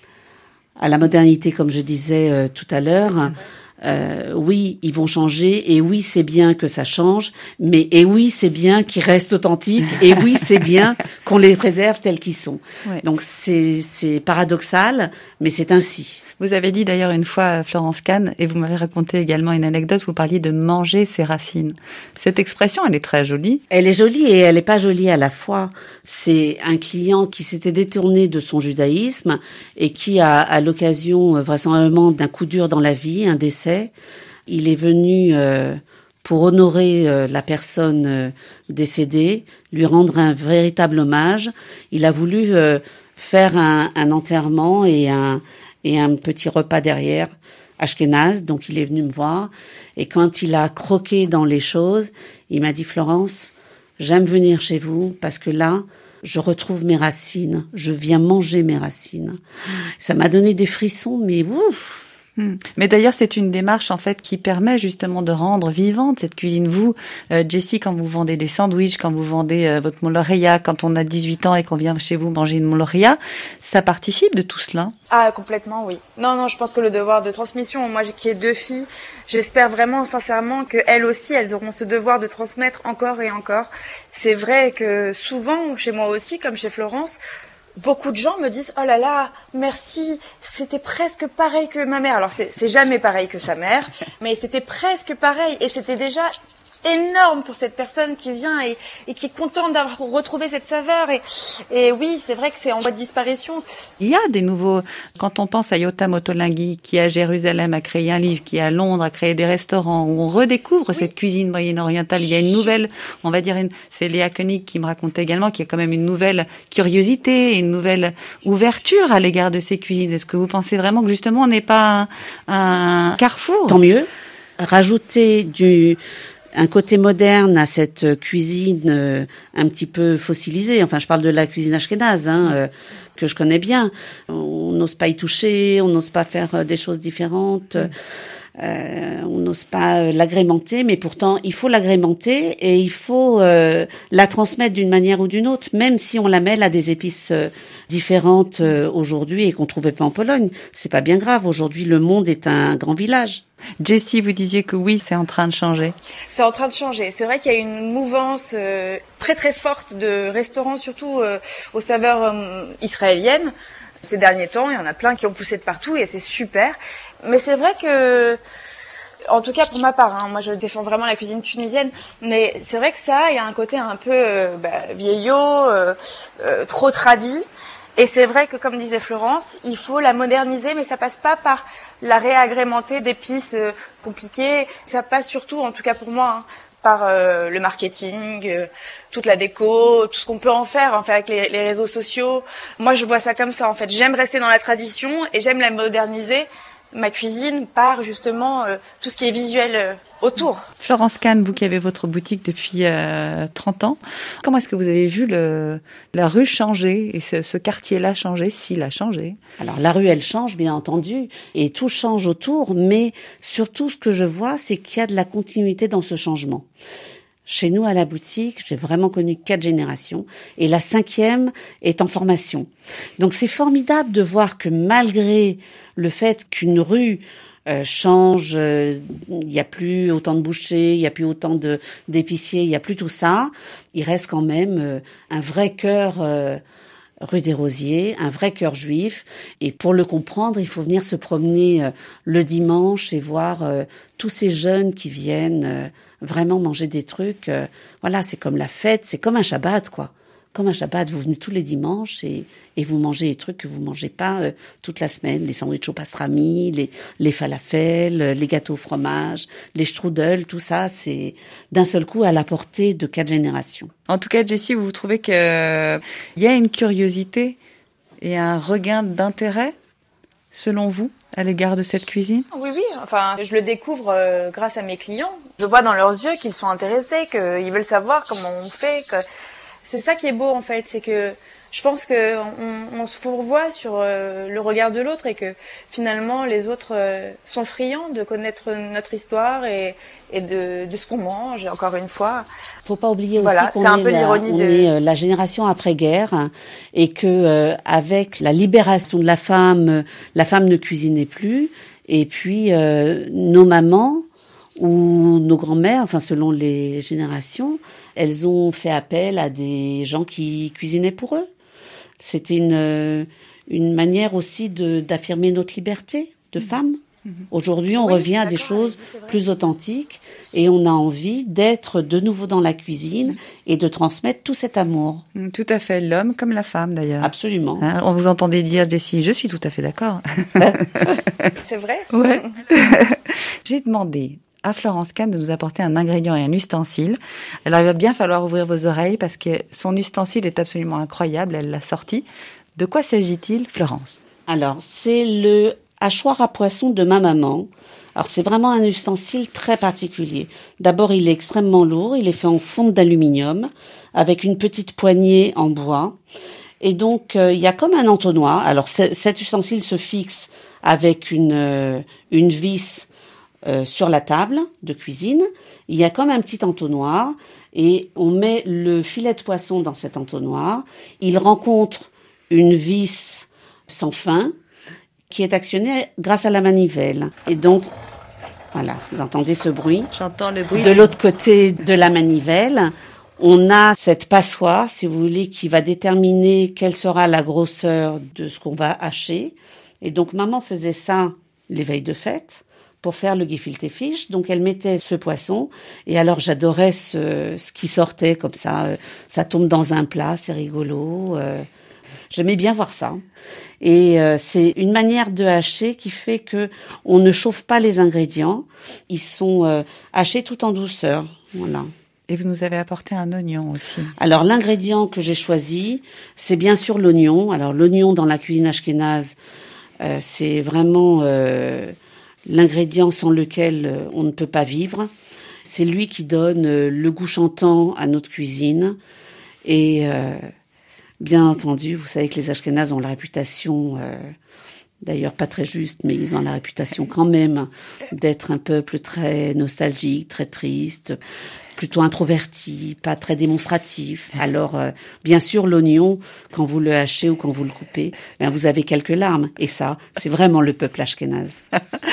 S7: à la modernité, comme je disais euh, tout à l'heure. Euh, oui, ils vont changer, et oui, c'est bien que ça change, mais et oui, c'est bien qu'ils restent authentiques, et oui, c'est bien qu'on les préserve tels qu'ils sont. Ouais. Donc c'est c'est paradoxal, mais c'est ainsi.
S6: Vous avez dit d'ailleurs une fois, Florence Kahn, et vous m'avez raconté également une anecdote, vous parliez de manger ses racines. Cette expression, elle est très jolie.
S7: Elle est jolie et elle n'est pas jolie à la fois. C'est un client qui s'était détourné de son judaïsme et qui a, à l'occasion vraisemblablement d'un coup dur dans la vie, un décès, il est venu euh, pour honorer euh, la personne euh, décédée, lui rendre un véritable hommage. Il a voulu euh, faire un, un enterrement et un et un petit repas derrière, ashkénaze, donc il est venu me voir, et quand il a croqué dans les choses, il m'a dit « Florence, j'aime venir chez vous, parce que là, je retrouve mes racines, je viens manger mes racines. » Ça m'a donné des frissons, mais ouf.
S6: Mais d'ailleurs, c'est une démarche en fait qui permet justement de rendre vivante cette cuisine. Vous, euh, Jessie, quand vous vendez des sandwichs, quand vous vendez euh, votre moloria, quand on a dix-huit ans et qu'on vient chez vous manger une moloria, ça participe de tout cela?
S12: Ah, complètement, oui. Non, non, je pense que le devoir de transmission, moi qui ai deux filles, j'espère vraiment sincèrement que elles aussi, elles auront ce devoir de transmettre encore et encore. C'est vrai que souvent, chez moi aussi, comme chez Florence, beaucoup de gens me disent « Oh là là, merci, c'était presque pareil que ma mère. » Alors, c'est, c'est jamais pareil que sa mère, mais c'était presque pareil. Et c'était déjà énorme pour cette personne qui vient et, et qui est contente d'avoir retrouvé cette saveur. Et, et oui, c'est vrai que c'est en voie de disparition.
S6: Il y a des nouveaux... Quand on pense à Yotam Ottolenghi, qui à Jérusalem a créé un livre, qui à Londres a créé des restaurants, où on redécouvre oui. cette cuisine moyen-orientale, il y a une nouvelle, on va dire, une, c'est Léa Koenig qui me racontait également, qu'il y a quand même une nouvelle curiosité, une nouvelle ouverture à l'égard de ces cuisines. Est-ce que vous pensez vraiment que justement on n'est pas un, un carrefour?
S7: Tant mieux. Rajouter du... un côté moderne à cette cuisine euh, un petit peu fossilisée. Enfin, je parle de la cuisine ashkénaze, hein, euh, que je connais bien. On n'ose pas y toucher, on n'ose pas faire euh, des choses différentes, euh, on n'ose pas euh, l'agrémenter, mais pourtant, il faut l'agrémenter et il faut euh, la transmettre d'une manière ou d'une autre, même si on la mêle à des épices euh, différentes euh, aujourd'hui et qu'on trouvait pas en Pologne. C'est pas bien grave. Aujourd'hui, le monde est un grand village.
S6: Jessie, vous disiez que oui, c'est en train de changer.
S12: C'est en train de changer. C'est vrai qu'il y a une mouvance euh, très très forte de restaurants, surtout euh, aux saveurs euh, israéliennes. Ces derniers temps, il y en a plein qui ont poussé de partout et c'est super. Mais c'est vrai que, en tout cas pour ma part, hein, moi je défends vraiment la cuisine tunisienne, mais c'est vrai que ça, il y a un côté un peu euh, bah, vieillot, euh, euh, trop tradit. Et c'est vrai que, comme disait Florence, il faut la moderniser, mais ça passe pas par la réagrémenter d'épices euh, compliquées. Ça passe surtout, en tout cas pour moi, hein, par euh, le marketing, euh, toute la déco, tout ce qu'on peut en faire, en fait, avec les, les réseaux sociaux. Moi, je vois ça comme ça, en fait. J'aime rester dans la tradition et j'aime la moderniser, ma cuisine, par justement euh, tout ce qui est visuel euh, autour.
S6: Florence Kahn, vous qui avez votre boutique depuis euh, trente ans, comment est-ce que vous avez vu le, la rue changer et ce, ce quartier-là changer, s'il a changé?
S7: Alors la rue, elle change, bien entendu, et tout change autour, mais surtout ce que je vois, c'est qu'il y a de la continuité dans ce changement. Chez nous, à la boutique, j'ai vraiment connu quatre générations, et la cinquième est en formation. Donc c'est formidable de voir que malgré le fait qu'une rue Euh, change, il euh, y a plus autant de bouchers, il y a plus autant de d'épiciers, il y a plus tout ça. Il reste quand même euh, un vrai cœur euh, rue des Rosiers, un vrai cœur juif. Et pour le comprendre, il faut venir se promener euh, le dimanche et voir euh, tous ces jeunes qui viennent euh, vraiment manger des trucs. Euh, voilà, c'est comme la fête, c'est comme un Shabbat, quoi. Comme un Shabbat, vous venez tous les dimanches et, et vous mangez les trucs que vous mangez pas euh, toute la semaine, les sandwichs au pastrami, les, les falafels, les gâteaux au fromage, les strudels, tout ça, c'est d'un seul coup à la portée de quatre générations.
S6: En tout cas, Jessie, vous trouvez qu'il y a une curiosité et un regain d'intérêt, selon vous, à l'égard de cette cuisine?
S12: Oui, oui. Enfin, je le découvre euh, grâce à mes clients. Je vois dans leurs yeux qu'ils sont intéressés, qu'ils veulent savoir comment on fait, que... C'est ça qui est beau, en fait, c'est que je pense que on, on se fourvoie sur euh, le regard de l'autre et que finalement les autres euh, sont friands de connaître notre histoire et, et de, de ce qu'on mange. Encore une fois,
S7: faut pas oublier aussi
S12: voilà,
S7: qu'on
S12: c'est un
S7: est,
S12: peu
S7: la,
S12: l'ironie
S7: on
S12: de...
S7: est euh, la génération après-guerre hein, et que euh, avec la libération de la femme, euh, la femme ne cuisinait plus et puis euh, nos mamans ou nos grands-mères, enfin selon les générations, elles ont fait appel à des gens qui cuisinaient pour eux. C'était une une manière aussi de d'affirmer notre liberté de femme. Mmh. Aujourd'hui, on oui, revient à des choses plus authentiques et on a envie d'être de nouveau dans la cuisine et de transmettre tout cet amour.
S6: Tout à fait, l'homme comme la femme d'ailleurs.
S7: Absolument.
S6: Hein, on vous entendait dire, Jessie, je suis tout à fait d'accord.
S12: C'est vrai ?
S6: Ouais. J'ai demandé à Florence Kahn de nous apporter un ingrédient et un ustensile. Alors, il va bien falloir ouvrir vos oreilles parce que son ustensile est absolument incroyable. Elle l'a sorti. De quoi s'agit-il, Florence ?
S7: Alors, c'est le hachoir à poisson de ma maman. Alors, c'est vraiment un ustensile très particulier. D'abord, il est extrêmement lourd. Il est fait en fonte d'aluminium avec une petite poignée en bois. Et donc, euh, il y a comme un entonnoir. Alors, cet ustensile se fixe avec une, euh, une vis Euh, sur la table de cuisine. Il y a comme un petit entonnoir et on met le filet de poisson dans cet entonnoir. Il rencontre une vis sans fin qui est actionnée grâce à la manivelle. Et donc, voilà, vous entendez ce bruit.
S6: J'entends le bruit.
S7: De l'autre côté de la manivelle, on a cette passoire, si vous voulez, qui va déterminer quelle sera la grosseur de ce qu'on va hacher. Et donc, maman faisait ça les veilles de fête pour faire le gefilte fish. Donc, elle mettait ce poisson. Et alors, j'adorais ce, ce qui sortait comme ça. Euh, ça tombe dans un plat, c'est rigolo. Euh, j'aimais bien voir ça. Et euh, c'est une manière de hacher qui fait que on ne chauffe pas les ingrédients. Ils sont euh, hachés tout en douceur. Voilà.
S6: Et vous nous avez apporté un oignon aussi.
S7: Alors, l'ingrédient que j'ai choisi, c'est bien sûr l'oignon. Alors, l'oignon dans la cuisine ashkénaze, euh, c'est vraiment... Euh, l'ingrédient sans lequel on ne peut pas vivre. C'est lui qui donne le goût chantant à notre cuisine. Et euh, bien entendu, vous savez que les Ashkénazes ont la réputation, euh, d'ailleurs pas très juste, mais ils ont la réputation quand même d'être un peuple très nostalgique, très triste, plutôt introverti, pas très démonstratif. Alors, euh, bien sûr, l'oignon, quand vous le hachez ou quand vous le coupez, ben, vous avez quelques larmes. Et ça, c'est vraiment le peuple ashkénaze.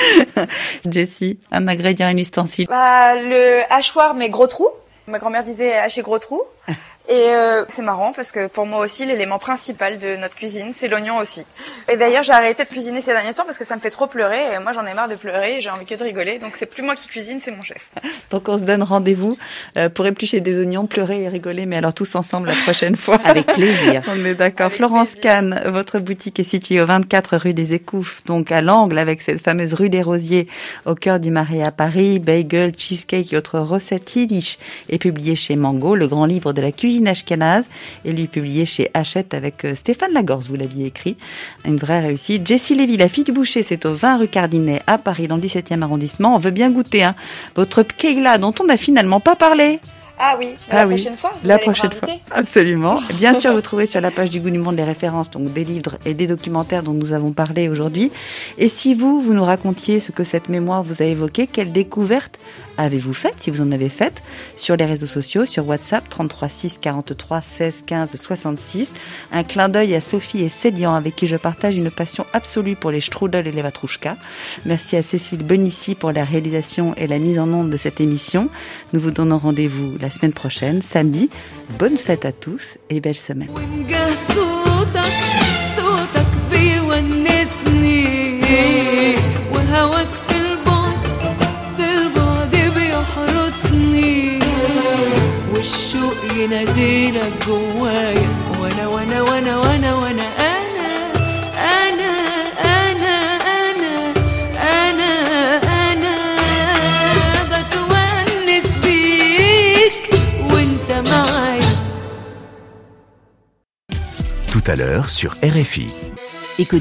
S6: Jessie, un ingrédient, un ustensile.
S12: Bah, le hachoir, mais gros trous. Ma grand-mère disait hacher gros trous. Et euh, c'est marrant parce que pour moi aussi, l'élément principal de notre cuisine, c'est l'oignon aussi. Et d'ailleurs, j'ai arrêté de cuisiner ces derniers temps parce que ça me fait trop pleurer. Et moi, j'en ai marre de pleurer et j'ai envie que de rigoler. Donc, c'est plus moi qui cuisine, c'est mon chef.
S6: Donc, on se donne rendez-vous euh, pour éplucher des oignons, pleurer et rigoler. Mais alors, tous ensemble la prochaine fois.
S7: Avec plaisir.
S6: On est d'accord. Avec Florence Kahn, votre boutique est située au vingt-quatre rue des Écouffes, donc à l'angle avec cette fameuse rue des Rosiers, au cœur du Marais à Paris. Bagel, cheesecake et autres recettes yiddish est publié chez Mango, le grand livre de la cuisine ashkénaze, et lui publié chez Hachette avec Stéphane Lagorce, vous l'aviez écrit. Une vraie réussite. Jessie Lévy, la fille du boucher, c'est au vingt rue Cardinet à Paris, dans le dix-septième arrondissement. On veut bien goûter hein, votre pkeila dont on n'a finalement pas parlé.
S12: Ah oui, la ah prochaine oui. fois. Vous
S6: la
S12: allez
S6: prochaine fois, absolument. Bien sûr, vous trouverez sur la page du Goût du Monde les références donc des livres et des documentaires dont nous avons parlé aujourd'hui. Et si vous, vous nous racontiez ce que cette mémoire vous a évoqué, quelle découverte avez-vous faite, si vous en avez faite, sur les réseaux sociaux, sur WhatsApp, trente-trois six quarante-trois seize quinze soixante-six. Un clin d'œil à Sophie et Célian, avec qui je partage une passion absolue pour les strudels et les vatrouchkas. Merci à Cécile Benici pour la réalisation et la mise en onde de cette émission. Nous vous donnons rendez-vous la semaine prochaine, samedi. Bonne fête à tous et belle semaine.
S16: والشوق يناديلك جوايا وانا وانا وانا وانا وانا انا انا انا انا انا انا بتونس بيك وانت معايا.
S5: Tout à l'heure sur R F I.